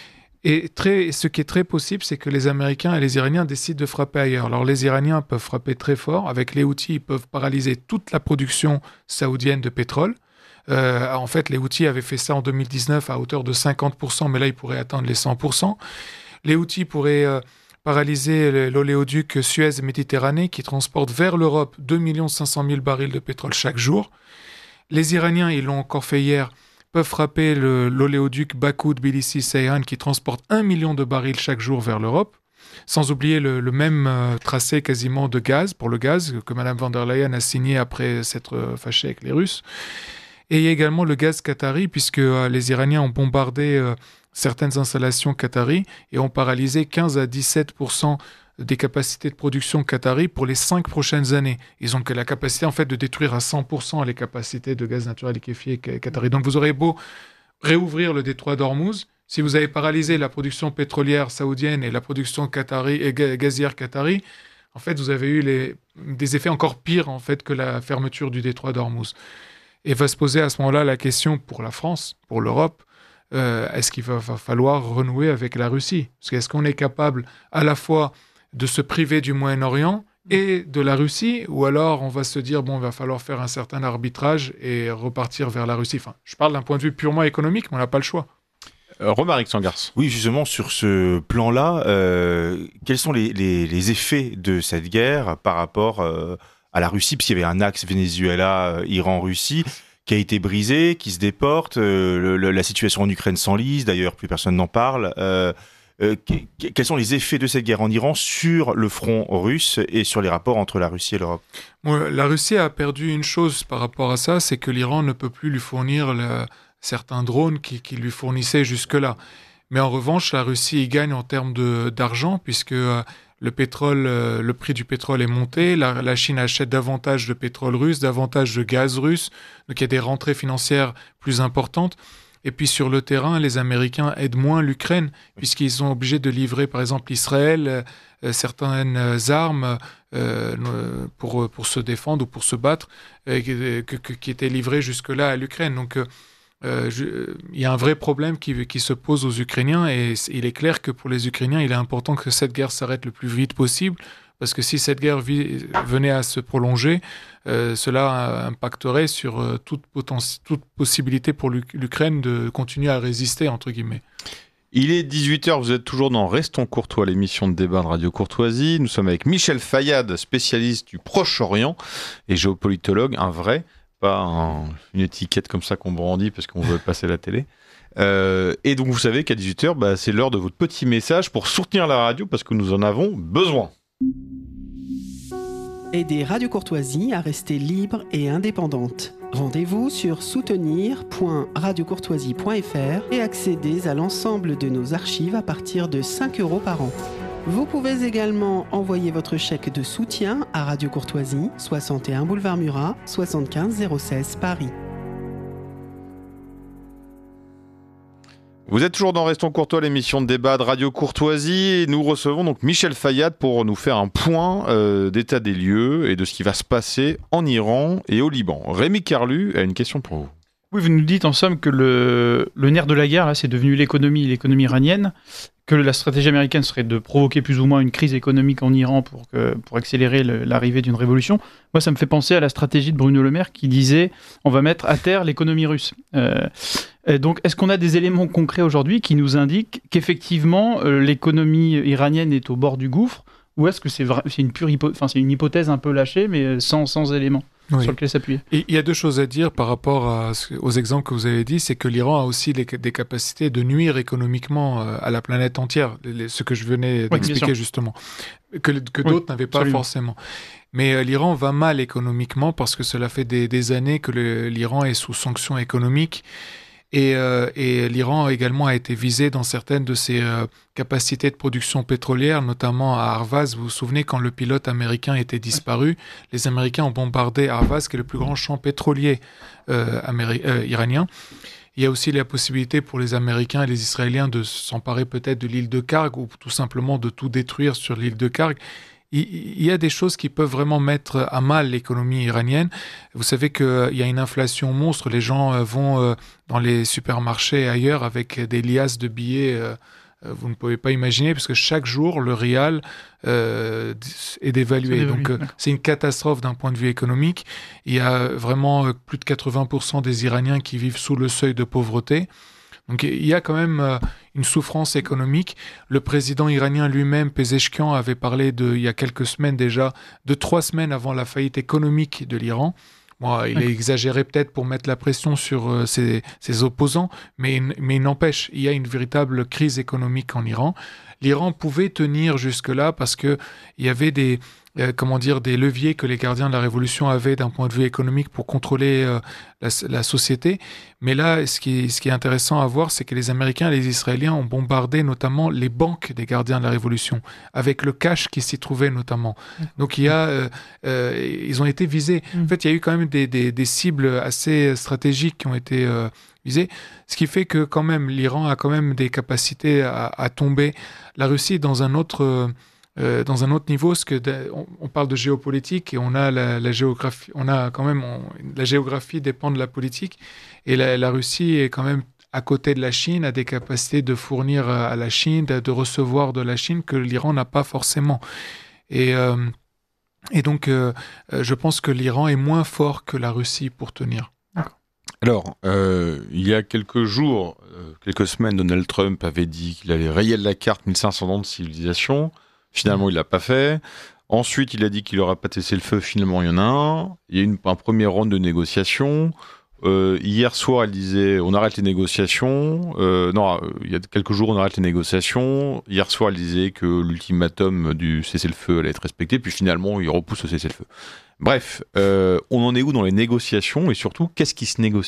Et très, ce qui est très possible, c'est que les Américains et les Iraniens décident de frapper ailleurs. Alors, les Iraniens peuvent frapper très fort. Avec les Houthis, ils peuvent paralyser toute la production saoudienne de pétrole. Euh, en fait, les Houthis avaient fait ça en deux mille dix-neuf à hauteur de cinquante pour cent, mais là, ils pourraient atteindre les cent pour cent. Les Houthis pourraient euh, paralyser l'oléoduc Suez-Méditerranée qui transporte vers l'Europe deux millions cinq cent mille barils de pétrole chaque jour. Les Iraniens, ils l'ont encore fait hier, peuvent frapper le, l'oléoduc Bakou-Tbilissi-Ceyhan qui transporte un million de barils chaque jour vers l'Europe, sans oublier le, le même euh, tracé quasiment de gaz, pour le gaz, que Mme von der Leyen a signé après s'être euh, fâchée avec les Russes. Et il y a également le gaz qatari, puisque euh, les Iraniens ont bombardé euh, certaines installations qatari et ont paralysé quinze à dix-sept pour cent des capacités de production qatari pour les cinq prochaines années. Ils ont que la capacité en fait de détruire à cent pour cent les capacités de gaz naturel liquéfié qatari. Donc vous aurez beau réouvrir le détroit d'Ormuz, si vous avez paralysé la production pétrolière saoudienne et la production qatari et gazière qatari, en fait vous avez eu les, des effets encore pires en fait que la fermeture du détroit d'Ormuz. Et va se poser à ce moment-là la question pour la France, pour l'Europe, euh, est-ce qu'il va, va falloir renouer avec la Russie? Parce qu'est-ce qu'on est capable à la fois de se priver du Moyen-Orient et de la Russie, ou alors on va se dire, bon, il va falloir faire un certain arbitrage et repartir vers la Russie. Enfin, je parle d'un point de vue purement économique, mais on n'a pas le choix. Euh, Romaric Sangars. Oui, justement, sur ce plan-là, euh, quels sont les, les, les effets de cette guerre par rapport euh, à la Russie? Puisqu'il y avait un axe Venezuela, Iran, Russie, qui a été brisé, qui se déporte. Euh, le, le, la situation en Ukraine s'enlise, d'ailleurs, plus personne n'en parle. Euh, Euh, quels sont les effets de cette guerre en Iran sur le front russe et sur les rapports entre la Russie et l'Europe? Bon, la Russie a perdu une chose par rapport à ça, c'est que l'Iran ne peut plus lui fournir le, certains drones qui, qui lui fournissaient jusque-là. Mais en revanche, la Russie y gagne en termes de, d'argent, puisque euh, le pétrole, euh, le prix du pétrole est monté, la, la Chine achète davantage de pétrole russe, davantage de gaz russe, donc il y a des rentrées financières plus importantes. Et puis sur le terrain, les Américains aident moins l'Ukraine, puisqu'ils sont obligés de livrer, par exemple, Israël, euh, certaines armes euh, pour, pour se défendre ou pour se battre, euh, que, que, qui étaient livrées jusque-là à l'Ukraine. Donc euh, je, il y a un vrai problème qui, qui se pose aux Ukrainiens, et il est clair que pour les Ukrainiens, il est important que cette guerre s'arrête le plus vite possible, parce que si cette guerre vi- venait à se prolonger, euh, cela impacterait sur euh, toute, poten- toute possibilité pour l'U- l'Ukraine de continuer à résister, entre guillemets. Il est dix-huit heures, vous êtes toujours dans Restons Courtois, l'émission de débat de Radio Courtoisie. Nous sommes avec Michel Fayad, spécialiste du Proche-Orient et géopolitologue, un vrai, pas un, une étiquette comme ça qu'on brandit parce qu'on veut passer la télé. Euh, et donc vous savez qu'à dix-huit heures, bah, c'est l'heure de votre petit message pour soutenir la radio parce que nous en avons besoin. Aider Radio Courtoisie à rester libre et indépendante. Rendez-vous sur soutenir point radiocourtoisie point f r et accédez à l'ensemble de nos archives à partir de cinq euros par an. Vous pouvez également envoyer votre chèque de soutien à Radio Courtoisie, soixante et un boulevard Murat, soixante-quinze zéro seize Paris. Vous êtes toujours dans Restons Courtois, l'émission de débat de Radio Courtoisie, et nous recevons donc Michel Fayad pour nous faire un point euh, d'état des lieux et de ce qui va se passer en Iran et au Liban. Rémi Carlu a une question pour vous. Oui, vous nous dites en somme que le, le nerf de la guerre, là, c'est devenu l'économie, l'économie iranienne, que la stratégie américaine serait de provoquer plus ou moins une crise économique en Iran pour, que, pour accélérer le, l'arrivée d'une révolution. Moi, ça me fait penser à la stratégie de Bruno Le Maire qui disait « on va mettre à terre l'économie russe euh, ». Donc, est-ce qu'on a des éléments concrets aujourd'hui qui nous indiquent qu'effectivement euh, l'économie iranienne est au bord du gouffre, ou est-ce que c'est, vra- c'est, une, pure hypo- enfin, c'est une hypothèse un peu lâchée, mais sans, sans éléments oui. sur lesquels s'appuyer? Et il y a deux choses à dire par rapport à, aux exemples que vous avez dit, c'est que l'Iran a aussi les, des capacités de nuire économiquement euh, à la planète entière, les, ce que je venais oui, d'expliquer justement, que, que oui, d'autres n'avaient pas absolument. forcément. Mais euh, l'Iran va mal économiquement parce que cela fait des, des années que le, l'Iran est sous sanctions économiques. Et, euh, et l'Iran également a été visé dans certaines de ses euh, capacités de production pétrolière, notamment à Arvaz. Vous vous souvenez, quand le pilote américain était disparu, les Américains ont bombardé Arvaz, qui est le plus grand champ pétrolier euh, améri- euh, iranien. Il y a aussi la possibilité pour les Américains et les Israéliens de s'emparer peut-être de l'île de Karg ou tout simplement de tout détruire sur l'île de Karg. Il y a des choses qui peuvent vraiment mettre à mal l'économie iranienne. Vous savez qu'il y a une inflation monstre. Les gens vont dans les supermarchés et ailleurs avec des liasses de billets. Vous ne pouvez pas imaginer, parce que chaque jour, le rial euh, est dévalué. C'est Donc, euh, c'est une catastrophe d'un point de vue économique. Il y a vraiment plus de quatre-vingts pour cent des Iraniens qui vivent sous le seuil de pauvreté. Donc il y a quand même euh, une souffrance économique. Le président iranien lui-même, Pezeshkian, avait parlé de, il y a quelques semaines déjà, de trois semaines avant la faillite économique de l'Iran. Bon, il est exagéré peut-être pour mettre la pression sur euh, ses, ses opposants, mais, mais il n'empêche, il y a une véritable crise économique en Iran. L'Iran pouvait tenir jusque-là parce qu'il y avait des... Euh, comment dire, des leviers que les gardiens de la Révolution avaient d'un point de vue économique pour contrôler euh, la, la société. Mais là, ce qui, est, ce qui est intéressant à voir, c'est que les Américains et les Israéliens ont bombardé notamment les banques des gardiens de la Révolution, avec le cash qui s'y trouvait notamment. Donc il y a, euh, euh, ils ont été visés. En fait, il y a eu quand même des, des, des cibles assez stratégiques qui ont été euh, visées, ce qui fait que quand même l'Iran a quand même des capacités à, à tomber. La Russie est dans un autre... Euh, euh, dans un autre niveau, ce que de, on, on parle de géopolitique et on a la, la géographie, on a quand même on, la géographie dépend de la politique et la, la Russie est quand même à côté de la Chine, a des capacités de fournir à la Chine, de, de recevoir de la Chine que l'Iran n'a pas forcément. Et euh, et donc euh, je pense que l'Iran est moins fort que la Russie pour tenir. Alors, euh, il y a quelques jours, euh, quelques semaines, Donald Trump avait dit qu'il allait rayer de la carte mille cinq cents ans de civilisation. Finalement, il ne l'a pas fait. Ensuite, il a dit qu'il n'aurait pas testé le feu. Finalement, il y en a un. Il y a eu une, un premier round de négociations. Euh, hier soir, elle disait on arrête les négociations. Euh, non, euh, il y a quelques jours, on arrête les négociations. Hier soir, elle disait que l'ultimatum du cessez-le-feu allait être respecté. Puis finalement, il repousse le cessez-le-feu. Bref, euh, on en est où dans les négociations et surtout, qu'est-ce qui se négocie ?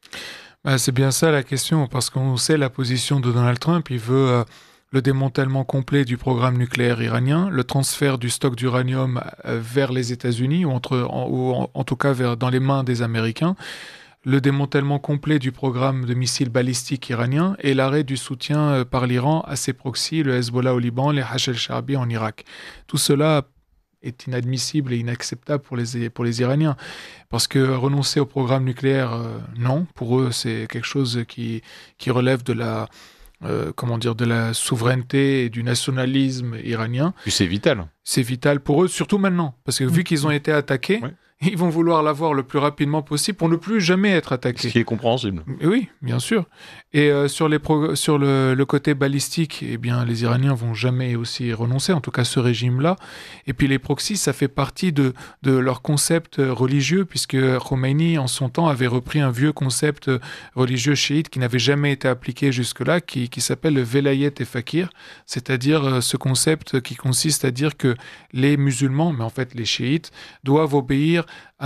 Bah, c'est bien ça la question, parce qu'on sait la position de Donald Trump. Il veut euh, le démantèlement complet du programme nucléaire iranien, le transfert du stock d'uranium euh, vers les États-Unis, ou, entre, en, ou en, en tout cas vers, dans les mains des Américains, le démantèlement complet du programme de missiles balistiques iranien et l'arrêt du soutien euh, par l'Iran à ses proxys, le Hezbollah au Liban, les Hachel Sharbi en Irak. Tout cela est inadmissible et inacceptable pour les, pour les Iraniens. Parce que renoncer au programme nucléaire, euh, non. Pour eux, c'est quelque chose qui, qui relève de la, euh, comment dire, de la souveraineté et du nationalisme iranien. Puis c'est vital. C'est vital pour eux, surtout maintenant. Parce que vu qu'ils ont été attaqués, ouais. Ils vont vouloir l'avoir le plus rapidement possible pour ne plus jamais être attaqués. Ce qui est compréhensible. Oui, bien sûr. Et euh, sur, les pro- sur le, le côté balistique, eh bien, les Iraniens vont jamais aussi renoncer, en tout cas ce régime-là. Et puis les proxys, ça fait partie de, de leur concept religieux, puisque Khomeini, en son temps, avait repris un vieux concept religieux chiite qui n'avait jamais été appliqué jusque-là, qui, qui s'appelle le Velayet et Fakir, c'est-à-dire euh, ce concept qui consiste à dire que les musulmans, mais en fait les chiites, doivent obéir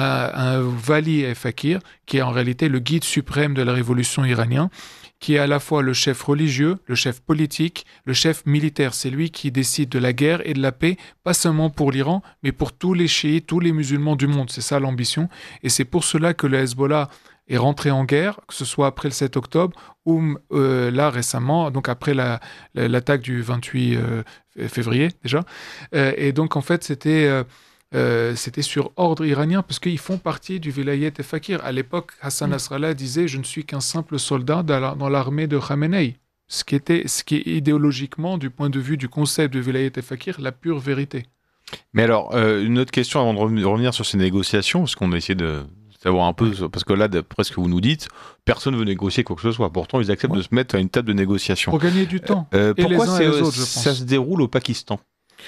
à un Wali et Fakir, qui est en réalité le guide suprême de la révolution iranienne, qui est à la fois le chef religieux, le chef politique, le chef militaire. C'est lui qui décide de la guerre et de la paix, pas seulement pour l'Iran, mais pour tous les chiites, tous les musulmans du monde. C'est ça l'ambition. Et c'est pour cela que le Hezbollah est rentré en guerre, que ce soit après le sept octobre ou euh, là récemment, donc après la, la, l'attaque du vingt-huit euh, février déjà. Euh, et donc en fait, c'était... Euh, Euh, c'était sur ordre iranien parce qu'ils font partie du Vilayet et Fakir. À l'époque, Hassan Nasrallah disait « Je ne suis qu'un simple soldat dans l'armée de Khamenei ». Ce qui était, ce qui est idéologiquement, du point de vue du concept de Vilayet et Fakir, la pure vérité. Mais alors, euh, une autre question avant de revenir sur ces négociations, parce qu'on a essayé de savoir un peu, parce que là, d'après ce que vous nous dites, personne ne veut négocier quoi que ce soit. Pourtant, ils acceptent ouais. de se mettre à une table de négociation. Pour gagner du temps. Euh, et pourquoi les uns c'est, et les autres, je pense. Ça se déroule au Pakistan ?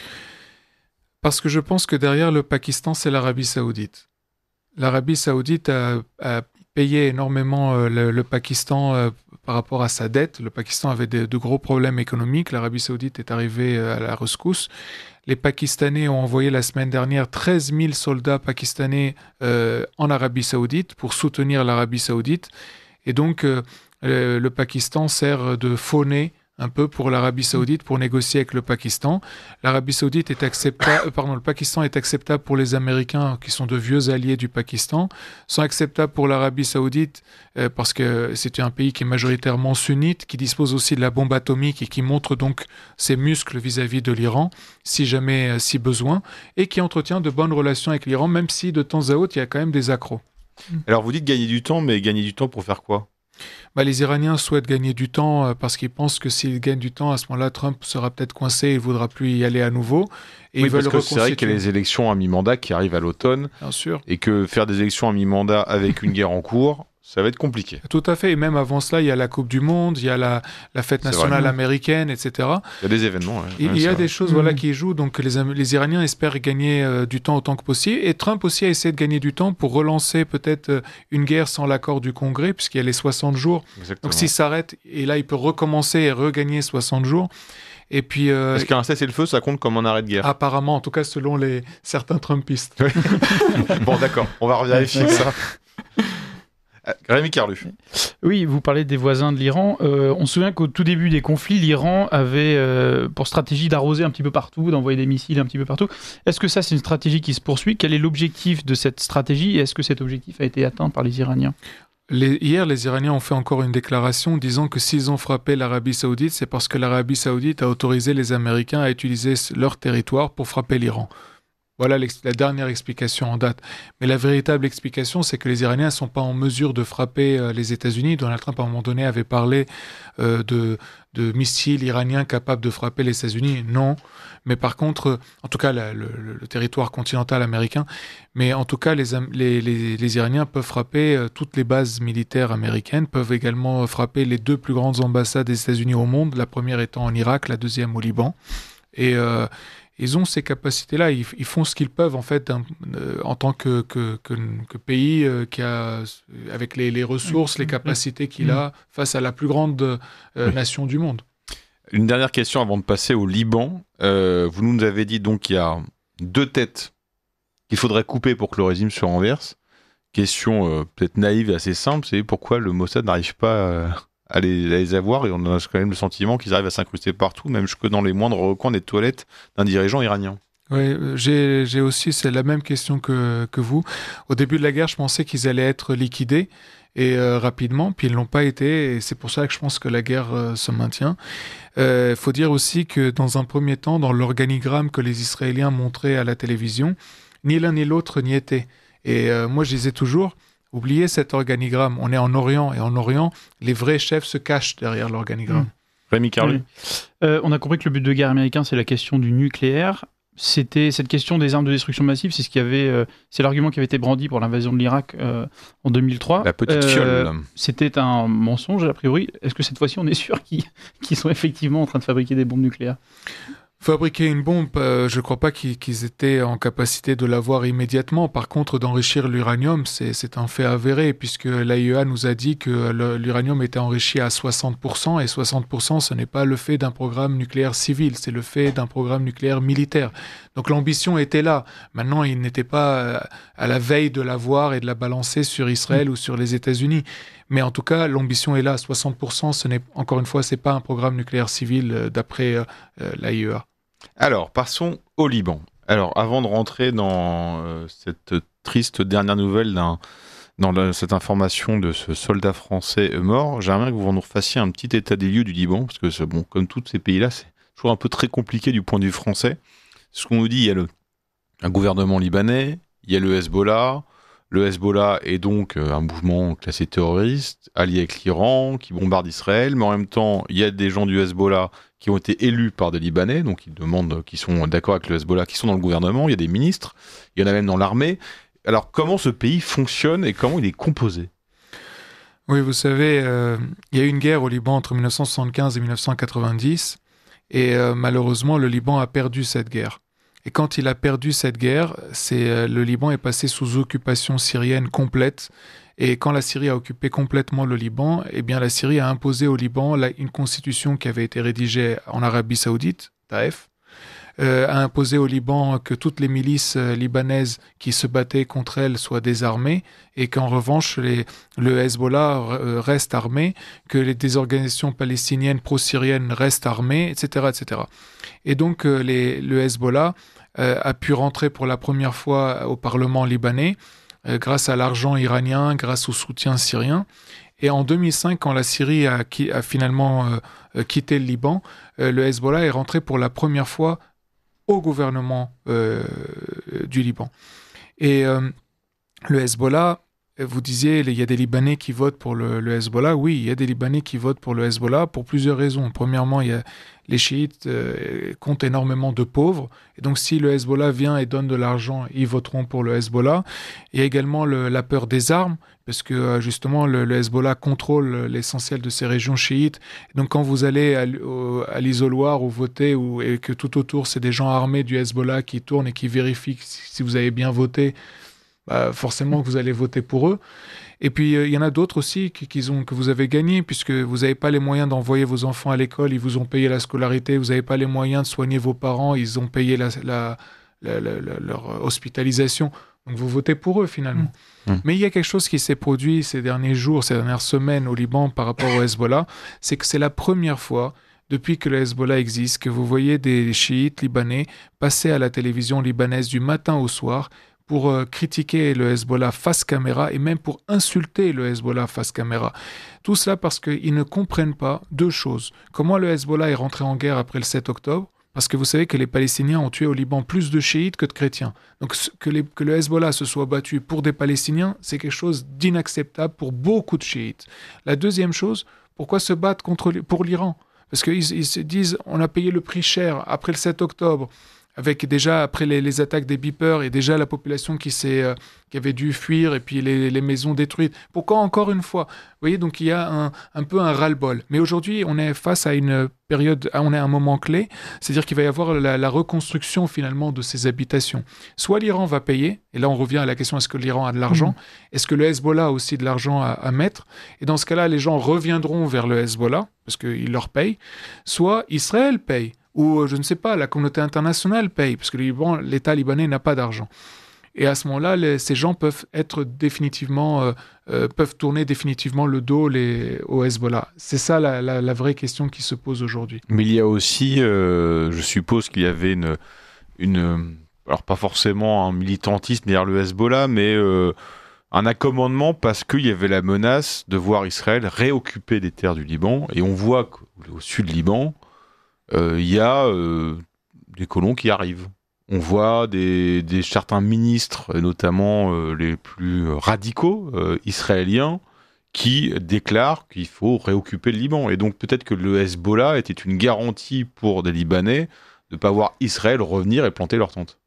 Parce que je pense que derrière le Pakistan, c'est l'Arabie Saoudite. L'Arabie Saoudite a, a payé énormément euh, le, le Pakistan euh, par rapport à sa dette. Le Pakistan avait de, de gros problèmes économiques. L'Arabie Saoudite est arrivée euh, à la rescousse. Les Pakistanais ont envoyé la semaine dernière treize mille soldats pakistanais euh, en Arabie Saoudite pour soutenir l'Arabie Saoudite. Et donc, euh, le, le Pakistan sert de faux nez un peu pour l'Arabie Saoudite pour négocier avec le Pakistan. L'Arabie Saoudite est acceptable, pardon, le Pakistan est acceptable pour les Américains qui sont de vieux alliés du Pakistan, sont acceptables pour l'Arabie Saoudite euh, parce que c'est un pays qui est majoritairement sunnite, qui dispose aussi de la bombe atomique et qui montre donc ses muscles vis-à-vis de l'Iran, si jamais, euh, si besoin, et qui entretient de bonnes relations avec l'Iran, même si de temps à autre, il y a quand même des accros. Alors vous dites gagner du temps, mais gagner du temps pour faire quoi ? Bah, les Iraniens souhaitent gagner du temps euh, parce qu'ils pensent que s'ils gagnent du temps, à ce moment-là, Trump sera peut-être coincé et il ne voudra plus y aller à nouveau. Et oui, ils veulent parce que c'est vrai qu'il y a les élections à mi-mandat qui arrivent à l'automne. Bien sûr. Et que faire des élections à mi-mandat avec une guerre en cours, ça va être compliqué. Tout à fait. Et même avant cela, il y a la Coupe du Monde, il y a la, la fête nationale américaine, et cetera. Il y a des événements. Ouais. Il ouais, y a vrai. des choses mmh. voilà, qui jouent. Donc les, les Iraniens espèrent gagner euh, du temps autant que possible. Et Trump aussi a essayé de gagner du temps pour relancer peut-être euh, une guerre sans l'accord du Congrès, puisqu'il y a les soixante jours. Exactement. Donc s'il s'arrête, et là, il peut recommencer et regagner soixante jours. Et puis, euh, Est-ce qu'un cessez-le-feu, ça compte comme un arrêt de guerre ? Apparemment, en tout cas selon les, certains Trumpistes. Bon, d'accord, on va vérifier ça. Rémi Carlu. Oui, vous parlez des voisins de l'Iran. Euh, on se souvient qu'au tout début des conflits, l'Iran avait euh, pour stratégie d'arroser un petit peu partout, d'envoyer des missiles un petit peu partout. Est-ce que ça, c'est une stratégie qui se poursuit ? Quel est l'objectif de cette stratégie ? Et est-ce que cet objectif a été atteint par les Iraniens ? Les, hier, les Iraniens ont fait encore une déclaration disant que s'ils ont frappé l'Arabie Saoudite, c'est parce que l'Arabie Saoudite a autorisé les Américains à utiliser leur territoire pour frapper l'Iran. Voilà la dernière explication en date. Mais la véritable explication, c'est que les Iraniens ne sont pas en mesure de frapper euh, les États-Unis. Donald Trump, à un moment donné, avait parlé euh, de, de missiles iraniens capables de frapper les États-Unis. Non. Mais par contre, euh, en tout cas, la, le, le territoire continental américain, mais en tout cas, les, les, les, les Iraniens peuvent frapper euh, toutes les bases militaires américaines, peuvent également frapper les deux plus grandes ambassades des États-Unis au monde, la première étant en Irak, la deuxième au Liban. Et... Euh, Ils ont ces capacités-là, ils, ils font ce qu'ils peuvent en fait euh, en tant que, que, que, que pays euh, qui a, avec les, les ressources, les capacités qu'il a face à la plus grande euh, oui. nation du monde. Une dernière question avant de passer au Liban. Euh, vous nous avez dit donc qu'il y a deux têtes qu'il faudrait couper pour que le régime se renverse. Question euh, peut-être naïve et assez simple, c'est pourquoi le Mossad n'arrive pas euh, à, les, à les avoir, et on a quand même le sentiment qu'ils arrivent à s'incruster partout, même jusque dans les moindres recoins des toilettes d'un dirigeant iranien. Oui, j'ai, j'ai aussi, c'est la même question que, que vous. Au début de la guerre, je pensais qu'ils allaient être liquidés et euh, rapidement, puis ils ne l'ont pas été, et c'est pour ça que je pense que la guerre euh, se maintient. Il euh, faut dire aussi que dans un premier temps, dans l'organigramme que les Israéliens montraient à la télévision, ni l'un ni l'autre n'y était. Et euh, moi, je disais toujours, oubliez cet organigramme, on est en Orient, et en Orient, les vrais chefs se cachent derrière l'organigramme. Mmh. Rémi Carlu. Oui. Euh, on a compris que le but de guerre américain, c'est la question du nucléaire. C'était cette question des armes de destruction massive, c'est ce qui avait, euh, c'est l'argument qui avait été brandi pour l'invasion de l'Irak euh, en deux mille trois. La petite fiole. Euh, c'était un mensonge a priori. Est-ce que cette fois-ci, on est sûr qu'ils, qu'ils sont effectivement en train de fabriquer des bombes nucléaires ? Fabriquer une bombe, euh, je ne crois pas qu'ils, qu'ils étaient en capacité de l'avoir immédiatement. Par contre, d'enrichir l'uranium, c'est, c'est un fait avéré, puisque l'A I E A nous a dit que le, l'uranium était enrichi à soixante pour cent, et soixante pour cent, ce n'est pas le fait d'un programme nucléaire civil, c'est le fait d'un programme nucléaire militaire. Donc l'ambition était là. Maintenant, il n'était pas à la veille de l'avoir et de la balancer sur Israël mmh. ou sur les États-Unis. Mais en tout cas, l'ambition est là. soixante pour cent, ce n'est, encore une fois, ce n'est pas un programme nucléaire civil euh, d'après euh, l'A I E A. Alors, passons au Liban. Alors, avant de rentrer dans euh, cette triste dernière nouvelle, d'un, dans la, cette information de ce soldat français mort, j'aimerais que vous nous refassiez un petit état des lieux du Liban, parce que, c'est, bon, comme tous ces pays-là, c'est toujours un peu très compliqué du point de vue français. Ce qu'on nous dit, il y a le, un gouvernement libanais, il y a le Hezbollah. Le Hezbollah est donc euh, un mouvement classé terroriste, allié avec l'Iran, qui bombarde Israël, mais en même temps, il y a des gens du Hezbollah qui ont été élus par des Libanais, donc ils demandent, qui sont d'accord avec le Hezbollah, qui sont dans le gouvernement, il y a des ministres, il y en a même dans l'armée. Alors, comment ce pays fonctionne et comment il est composé ? Oui, vous savez, euh, il y a eu une guerre au Liban entre dix-neuf cent soixante-quinze et dix-neuf cent quatre-vingt-dix, et euh, malheureusement, le Liban a perdu cette guerre. Et quand il a perdu cette guerre, c'est, euh, le Liban est passé sous occupation syrienne complète. Et quand la Syrie a occupé complètement le Liban, eh bien la Syrie a imposé au Liban la, une constitution qui avait été rédigée en Arabie Saoudite, Taïf, euh, a imposé au Liban que toutes les milices euh, libanaises qui se battaient contre elles soient désarmées, et qu'en revanche les, le Hezbollah euh, reste armé, que les des organisations palestiniennes pro-syriennes restent armées, et cetera, et cetera. Et donc euh, les, le Hezbollah euh, a pu rentrer pour la première fois au Parlement libanais, euh, grâce à l'argent iranien, grâce au soutien syrien. Et en deux mille cinq, quand la Syrie a, qui, a finalement euh, quitté le Liban, euh, le Hezbollah est rentré pour la première fois au gouvernement euh, du Liban. Et euh, le Hezbollah, vous disiez, il y a des Libanais qui votent pour le, le Hezbollah. Oui, il y a des Libanais qui votent pour le Hezbollah pour plusieurs raisons. Premièrement, il y a, les chiites euh, comptent énormément de pauvres. Et donc, si le Hezbollah vient et donne de l'argent, ils voteront pour le Hezbollah. Il y a également le, la peur des armes, parce que euh, justement, le, le Hezbollah contrôle l'essentiel de ces régions chiites. Et donc, quand vous allez à, au, à l'isoloir ou voter, ou, et que tout autour, c'est des gens armés du Hezbollah qui tournent et qui vérifient si, si vous avez bien voté, bah, forcément que vous allez voter pour eux. Et puis, il euh, y en a d'autres aussi qui, qui ont, que vous avez gagné, puisque vous n'avez pas les moyens d'envoyer vos enfants à l'école, ils vous ont payé la scolarité, vous n'avez pas les moyens de soigner vos parents, ils ont payé la, la, la, la, la, leur hospitalisation. Donc, vous votez pour eux, finalement. Mmh. Mais il y a quelque chose qui s'est produit ces derniers jours, ces dernières semaines au Liban par rapport au Hezbollah, c'est que c'est la première fois depuis que le Hezbollah existe, que vous voyez des chiites libanais passer à la télévision libanaise du matin au soir pour euh, critiquer le Hezbollah face caméra et même pour insulter le Hezbollah face caméra. Tout cela parce qu'ils ne comprennent pas deux choses. Comment le Hezbollah est rentré en guerre après le sept octobre ? Parce que vous savez que les Palestiniens ont tué au Liban plus de chiites que de chrétiens. Donc que, les, que le Hezbollah se soit battu pour des Palestiniens, c'est quelque chose d'inacceptable pour beaucoup de chiites. La deuxième chose, pourquoi se battre contre, pour l'Iran ? Parce qu'ils ils se disent, on a payé le prix cher après le sept octobre, avec déjà, après les, les attaques des beepers et déjà la population qui, s'est, euh, qui avait dû fuir et puis les, les maisons détruites. Pourquoi encore une fois ? Vous voyez, donc il y a un, un peu un ras-le-bol. Mais aujourd'hui, on est face à une période, on est à un moment clé, c'est-à-dire qu'il va y avoir la, la reconstruction finalement de ces habitations. Soit l'Iran va payer, et là on revient à la question, est-ce que l'Iran a de l'argent ? Mmh. Est-ce que le Hezbollah a aussi de l'argent à, à mettre ? Et dans ce cas-là, les gens reviendront vers le Hezbollah, parce qu'il leur paye. Soit Israël paye. Ou, je ne sais pas, la communauté internationale paye, parce que le Liban, l'État libanais n'a pas d'argent. Et à ce moment-là, les, ces gens peuvent être définitivement, euh, euh, peuvent tourner définitivement le dos les, au Hezbollah. C'est ça la, la, la vraie question qui se pose aujourd'hui. Mais il y a aussi, euh, je suppose qu'il y avait une, une, alors pas forcément un militantisme derrière le Hezbollah, mais euh, un accommodement parce qu'il y avait la menace de voir Israël réoccuper des terres du Liban. Et on voit qu'au sud Liban, il euh, y a euh, des colons qui arrivent. On voit des, des certains ministres, notamment euh, les plus radicaux euh, israéliens, qui déclarent qu'il faut réoccuper le Liban. Et donc peut-être que le Hezbollah était une garantie pour des Libanais de ne pas voir Israël revenir et planter leur tente.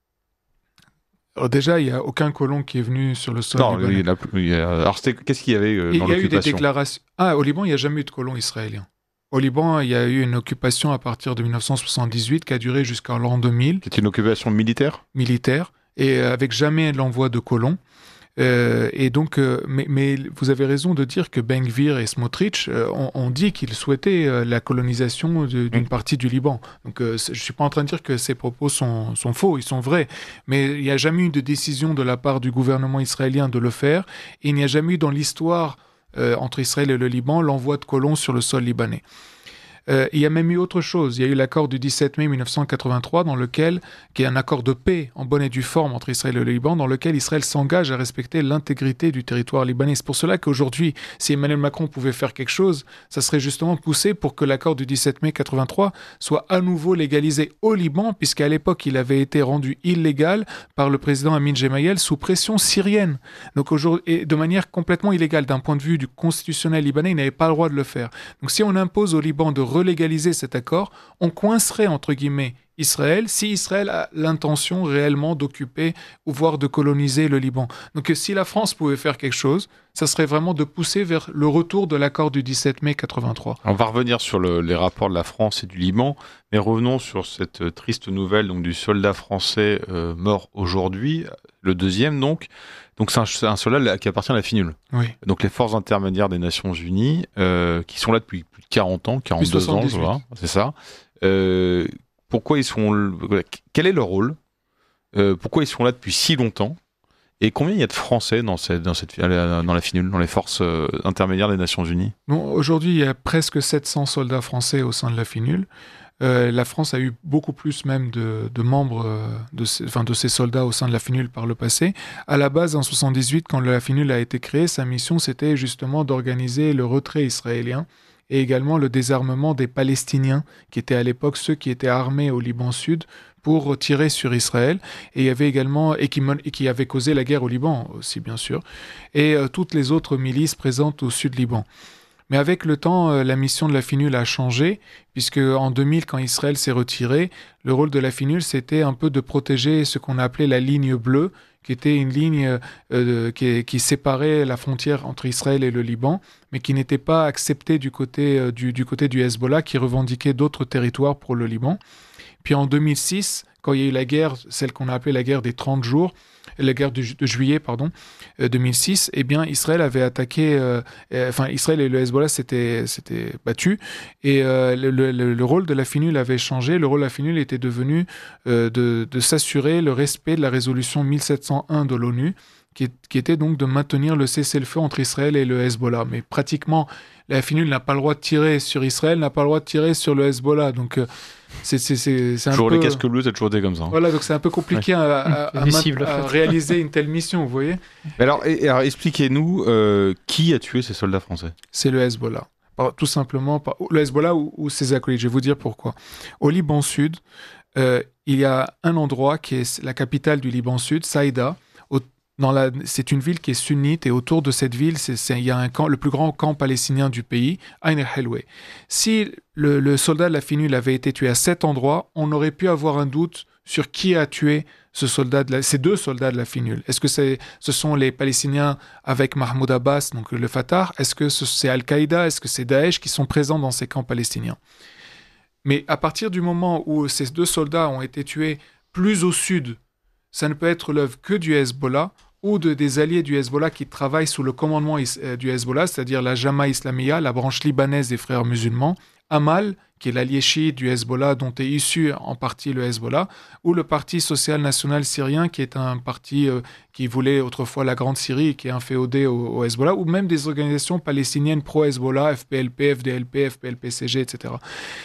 Alors déjà, il n'y a aucun colon qui est venu sur le sol non, libanais. Il y a, il y a, alors qu'est-ce qu'il y avait euh, dans l'occupation ? Il y a eu des déclarations. Ah, au Liban, il n'y a jamais eu de colons israéliens. Au Liban, il y a eu une occupation à partir de dix-neuf cent soixante-dix-huit qui a duré jusqu'en l'an deux mille. C'était une occupation militaire ? Militaire, et avec jamais l'envoi de colons. Euh, et donc, euh, mais, mais vous avez raison de dire que Ben Gvir et Smotrich euh, ont, ont dit qu'ils souhaitaient euh, la colonisation de, d'une partie du Liban. Donc, euh, je ne suis pas en train de dire que ces propos sont, sont faux, ils sont vrais. Mais il n'y a jamais eu de décision de la part du gouvernement israélien de le faire. Et il n'y a jamais eu dans l'histoire Euh, entre Israël et le Liban, l'envoi de colons sur le sol libanais. Euh, il y a même eu autre chose. Il y a eu l'accord du dix-sept mai dix-neuf cent quatre-vingt-trois, dans lequel, qui est un accord de paix en bonne et due forme entre Israël et le Liban, dans lequel Israël s'engage à respecter l'intégrité du territoire libanais. C'est pour cela qu'aujourd'hui, si Emmanuel Macron pouvait faire quelque chose, ça serait justement pousser pour que l'accord du dix-sept mai quatre-vingt-trois soit à nouveau légalisé au Liban, puisqu'à l'époque, il avait été rendu illégal par le président Amin Gemayel sous pression syrienne. Donc aujourd'hui, et de manière complètement illégale d'un point de vue du constitutionnel libanais, il n'avait pas le droit de le faire. Donc si on impose au Liban de relégaliser cet accord, on coincerait entre guillemets Israël si Israël a l'intention réellement d'occuper ou voire de coloniser le Liban. Donc si la France pouvait faire quelque chose, ça serait vraiment de pousser vers le retour de l'accord du dix-sept mai quatre-vingt-trois. On va revenir sur le, les rapports de la France et du Liban, mais revenons sur cette triste nouvelle donc, du soldat français euh, mort aujourd'hui, le deuxième donc. Donc c'est un, c'est un soldat qui appartient à la FINUL. Oui. Donc les forces intermédiaires des Nations Unies, euh, qui sont là depuis plus de quarante ans, quarante-deux ans, je vois, c'est ça. Euh, pourquoi ils sont, quel est leur rôle ? euh, Pourquoi ils sont là depuis si longtemps ? Et combien il y a de Français dans, cette, dans, cette, dans la FINUL, dans les forces euh, intermédiaires des Nations Unies ? Bon, aujourd'hui, il y a presque sept cents soldats français au sein de la FINUL. Euh, la France a eu beaucoup plus même de, de membres, euh, de, ces, enfin, de ces soldats au sein de la FINUL par le passé. À la base, en soixante-dix-huit, quand la FINUL a été créée, sa mission, c'était justement d'organiser le retrait israélien et également le désarmement des Palestiniens, qui étaient à l'époque ceux qui étaient armés au Liban Sud pour tirer sur Israël. Et il y avait également, et qui, et qui avait causé la guerre au Liban aussi, bien sûr, et euh, toutes les autres milices présentes au Sud Liban. Mais avec le temps, euh, la mission de la FINUL a changé, puisque en deux mille, quand Israël s'est retiré, le rôle de la FINUL, c'était un peu de protéger ce qu'on appelait la ligne bleue, qui était une ligne euh, qui, qui séparait la frontière entre Israël et le Liban, mais qui n'était pas acceptée du côté, euh, du, du côté du Hezbollah, qui revendiquait d'autres territoires pour le Liban. Puis en deux mille six, quand il y a eu la guerre, celle qu'on a appelée la guerre des trente jours, la guerre de, ju- de juillet, pardon, euh, deux mille six, eh bien, Israël avait attaqué, euh, euh, enfin, Israël et le Hezbollah s'étaient, s'étaient battus, et euh, le, le, le rôle de la FINUL avait changé. Le rôle de la FINUL était devenu euh, de, de s'assurer le respect de la résolution mille sept cent un de l'ONU, qui, est- qui était donc de maintenir le cessez-le-feu entre Israël et le Hezbollah. Mais pratiquement, la FNUL n'a pas le droit de tirer sur Israël, n'a pas le droit de tirer sur le Hezbollah. Donc, euh, c'est, c'est, c'est, c'est un Toujours peu... les casques bleus, ça a toujours été comme ça. Voilà, donc c'est un peu compliqué Ouais. à, à- à Les ma- cibles, en à fait. réaliser une telle mission, vous voyez. Mais alors, et- alors, expliquez-nous euh, qui a tué ces soldats français. C'est le Hezbollah. Par- tout simplement, par, le Hezbollah ou, ou ses acolytes. Je vais vous dire pourquoi. Au Liban Sud, euh, il y a un endroit qui est la capitale du Liban Sud, Saïda. Au- dans la, c'est une ville qui est sunnite et autour de cette ville, c'est, c'est- il y a un camp, le plus grand camp palestinien du pays, Ain el-Helwé. Si le, le soldat de la FNUL avait été tué à cet endroit, on aurait pu avoir un doute sur qui a tué ce soldat de la, ces deux soldats de la FNUL. Est-ce que c'est, ce sont les Palestiniens avec Mahmoud Abbas, donc le Fatah? Est-ce que ce- c'est Al-Qaïda? Est-ce que c'est Daesh qui sont présents dans ces camps palestiniens? Mais à partir du moment où ces deux soldats ont été tués plus au sud, ça ne peut être l'œuvre que du Hezbollah ou de, des alliés du Hezbollah qui travaillent sous le commandement is- euh, du Hezbollah, c'est-à-dire la Jama Islamiyya, la branche libanaise des frères musulmans, Amal, qui est l'allié chiite du Hezbollah, dont est issu en partie le Hezbollah, ou le Parti social national syrien, qui est un parti euh, qui voulait autrefois la Grande Syrie, qui est inféodé au, au Hezbollah, ou même des organisations palestiniennes pro-Hezbollah, F P L P, F D L P, F P L P C G, et cetera.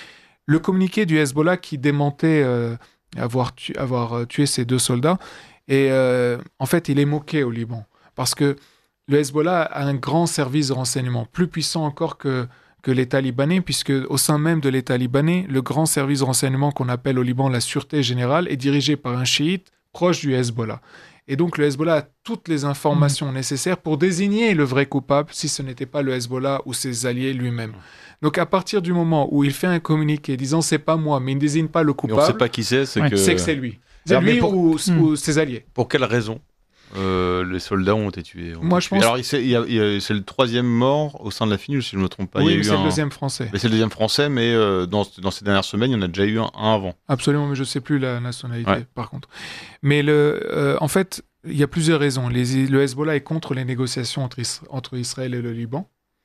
Le communiqué du Hezbollah qui démentait euh, avoir, tu- avoir euh, tué ces deux soldats, et euh, en fait, il est moqué au Liban, parce que le Hezbollah a un grand service de renseignement, plus puissant encore que que l'État libanais, puisque au sein même de l'État libanais, le grand service de renseignement qu'on appelle au Liban la Sûreté Générale est dirigé par un chiite proche du Hezbollah. Et donc le Hezbollah a toutes les informations nécessaires pour désigner le vrai coupable si ce n'était pas le Hezbollah ou ses alliés lui-même. Donc à partir du moment où il fait un communiqué disant c'est pas moi, mais il ne désigne pas le Mais coupable, on ne sait pas qui c'est, c'est Ouais. que... c'est que c'est lui. C'est Alors, mais lui pour- ou, Hmm. ou ses alliés. Pour quelle raison euh, les soldats ont été tués ont Moi, été je tués pense- Alors, il c'est, il y a- il y a- c'est le troisième mort au sein de la FNUL, si je ne me trompe pas. Il y Oui, a mais eu c'est un- le deuxième français. Mais c'est le deuxième français, mais euh, dans, dans ces dernières semaines, il y en a déjà eu un, un avant. Absolument, mais je ne sais plus la nationalité, Ouais. par contre. Mais le, euh, en fait, il y a plusieurs raisons. Les, le Hezbollah est contre les négociations entre, Is- entre Israël et le Liban,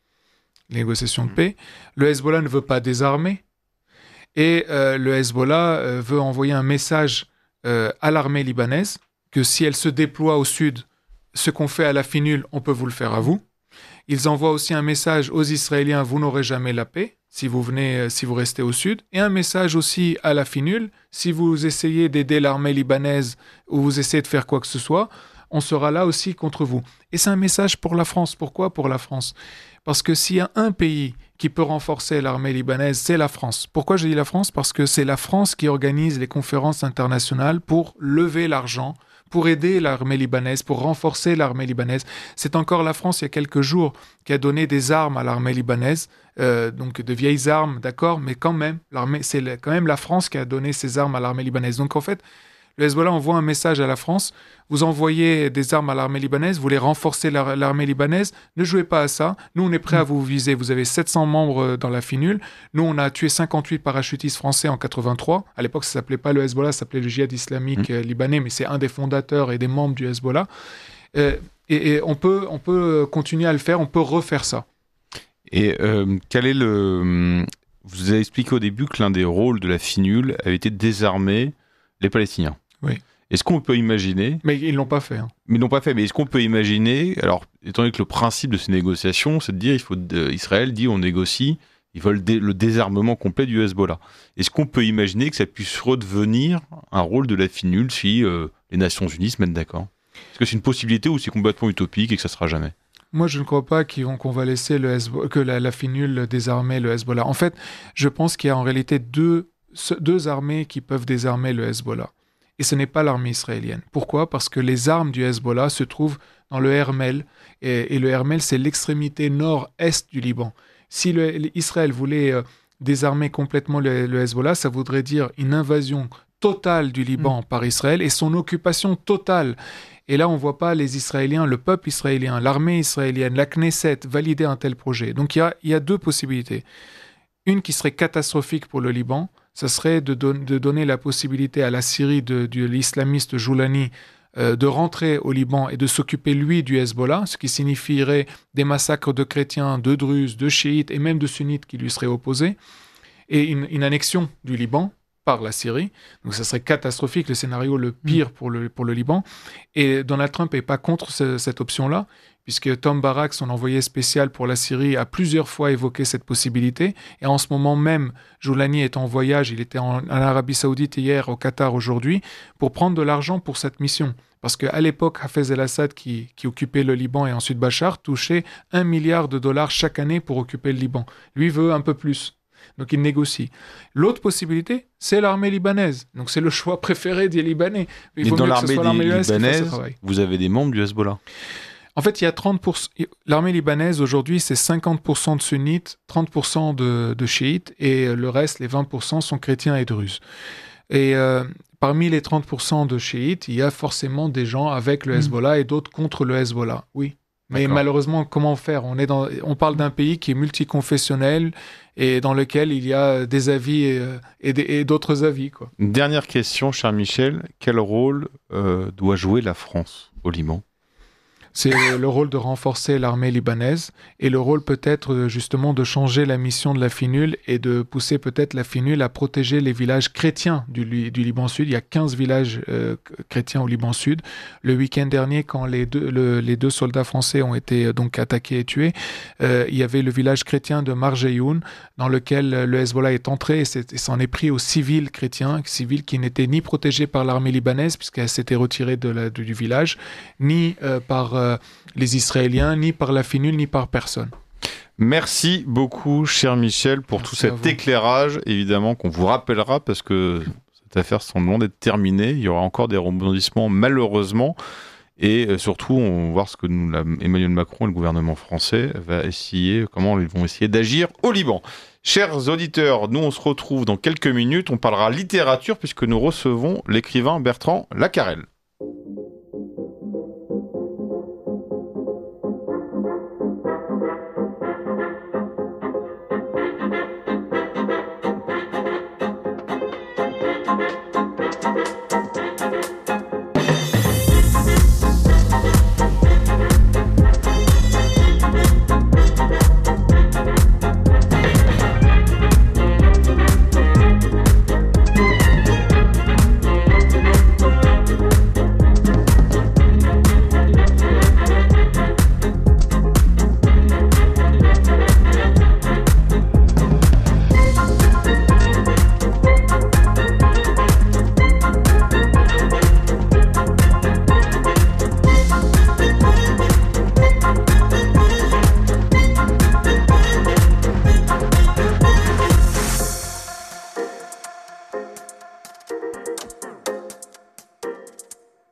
les négociations de paix. Le Hezbollah ne veut pas désarmer. Et euh, le Hezbollah euh, veut envoyer un message euh, à l'armée libanaise que si elle se déploie au sud, ce qu'on fait à la FNUL, on peut vous le faire à vous. Ils envoient aussi un message aux Israéliens, vous n'aurez jamais la paix si vous venez, euh, si vous restez au sud, et un message aussi à la FNUL, si vous essayez d'aider l'armée libanaise ou vous essayez de faire quoi que ce soit, on sera là aussi contre vous. Et c'est un message pour la France. Pourquoi pour la France? Parce que s'il y a un pays qui peut renforcer l'armée libanaise, c'est la France. Pourquoi je dis la France? Parce que c'est la France qui organise les conférences internationales pour lever l'argent, pour aider l'armée libanaise, pour renforcer l'armée libanaise. C'est encore la France, il y a quelques jours, qui a donné des armes à l'armée libanaise, euh, donc de vieilles armes, d'accord, mais quand même, l'armée, c'est la- quand même la France qui a donné ces armes à l'armée libanaise. Donc en fait, le Hezbollah envoie un message à la France, vous envoyez des armes à l'armée libanaise, vous voulez renforcer l'ar- l'armée libanaise, ne jouez pas à ça, nous on est prêt à vous viser, vous avez sept cents membres dans la FNUL, nous on a tué cinquante-huit parachutistes français en quatre-vingt-trois, à l'époque ça s'appelait pas le Hezbollah, ça s'appelait le djihad islamique euh, libanais, mais c'est un des fondateurs et des membres du Hezbollah, Euh, et, et on, peut, on peut continuer à le faire, on peut refaire ça. Et euh, quel est le... Vous avez expliqué au début que l'un des rôles de la FNUL avait été de désarmer les Palestiniens. Oui. Est-ce qu'on peut imaginer... Mais ils l'ont pas fait. Hein. Mais ils l'ont pas fait, mais est-ce qu'on peut imaginer... Alors, étant donné que le principe de ces négociations, c'est de dire, il faut, euh, Israël dit, on négocie, ils veulent dé- le désarmement complet du Hezbollah. Est-ce qu'on peut imaginer que ça puisse redevenir un rôle de la FNUL si euh, les Nations Unies se mettent d'accord? Est-ce que c'est une possibilité ou c'est complètement utopique et que ça sera jamais? Moi, je ne crois pas qu'ils vont, qu'on va laisser le Hezbollah, que la, la FNUL désarmer le Hezbollah. En fait, je pense qu'il y a en réalité deux, ce- deux armées qui peuvent désarmer le Hezbollah. Et ce n'est pas l'armée israélienne. Pourquoi? Parce que les armes du Hezbollah se trouvent dans le Hermel. Et, et le Hermel, c'est l'extrémité nord-est du Liban. Si le, Israël voulait euh, désarmer complètement le, le Hezbollah, ça voudrait dire une invasion totale du Liban mmh. par Israël et son occupation totale. Et là, on ne voit pas les Israéliens, le peuple israélien, l'armée israélienne, la Knesset valider un tel projet. Donc il y a, il y a deux possibilités. Une qui serait catastrophique pour le Liban, ça serait de, don- de donner la possibilité à la Syrie de, de l'islamiste Joulani euh, de rentrer au Liban et de s'occuper, lui, du Hezbollah, ce qui signifierait des massacres de chrétiens, de druzes, de chiites et même de sunnites qui lui seraient opposés, et une, une annexion du Liban, par la Syrie. Donc ça serait catastrophique, le scénario le pire pour le, pour le Liban. Et Donald Trump n'est pas contre ce, cette option-là, puisque Tom Barak, son envoyé spécial pour la Syrie, a plusieurs fois évoqué cette possibilité. Et en ce moment même, Joulani est en voyage, il était en, en Arabie Saoudite hier, au Qatar aujourd'hui, pour prendre de l'argent pour cette mission. Parce qu'à l'époque, Hafez el-Assad, qui, qui occupait le Liban et ensuite Bachar, touchait un milliard de dollars chaque année pour occuper le Liban. Lui veut un peu plus. Donc il négocie. L'autre possibilité, c'est l'armée libanaise. Donc c'est le choix préféré des Libanais. Il Et dans l'armée libanaise, vous avez des membres du Hezbollah. En fait, il y a trente pour cent. L'armée libanaise, aujourd'hui, c'est cinquante pour cent de sunnites, trente pour cent de, de chiites, et le reste, les vingt pour cent, sont chrétiens et druzes. Et euh, parmi les trente pour cent de chiites, il y a forcément des gens avec le Hezbollah et d'autres contre le Hezbollah. Oui. Mais D'accord. malheureusement, comment faire ? On est dans, on parle d'un pays qui est multiconfessionnel et dans lequel il y a des avis et, et, des, et d'autres avis, quoi. Dernière question, cher Michel. Quel rôle euh, doit jouer la France au Liban ? C'est le rôle de renforcer l'armée libanaise et le rôle peut-être justement de changer la mission de la FINUL et de pousser peut-être la FINUL à protéger les villages chrétiens du, du Liban Sud. Il y a quinze villages euh, chrétiens au Liban Sud. Le week-end dernier, quand les deux, le, les deux soldats français ont été donc attaqués et tués, euh, il y avait le village chrétien de Marjeyoun dans lequel le Hezbollah est entré et, et s'en est pris aux civils chrétiens, civils qui n'étaient ni protégés par l'armée libanaise puisqu'elle s'était retirée de la, du village, ni euh, par... Euh, les Israéliens, ni par la FINUL, ni par personne. Merci beaucoup, cher Michel, pour Merci tout cet éclairage, évidemment, qu'on vous rappellera, parce que cette affaire semble loin d'être terminée. Il y aura encore des rebondissements, malheureusement. Et surtout, on va voir ce que nous, la, Emmanuel Macron et le gouvernement français va essayer, comment ils vont essayer d'agir au Liban. Chers auditeurs, nous, on se retrouve dans quelques minutes. On parlera littérature, puisque nous recevons l'écrivain Bertrand Lacarelle.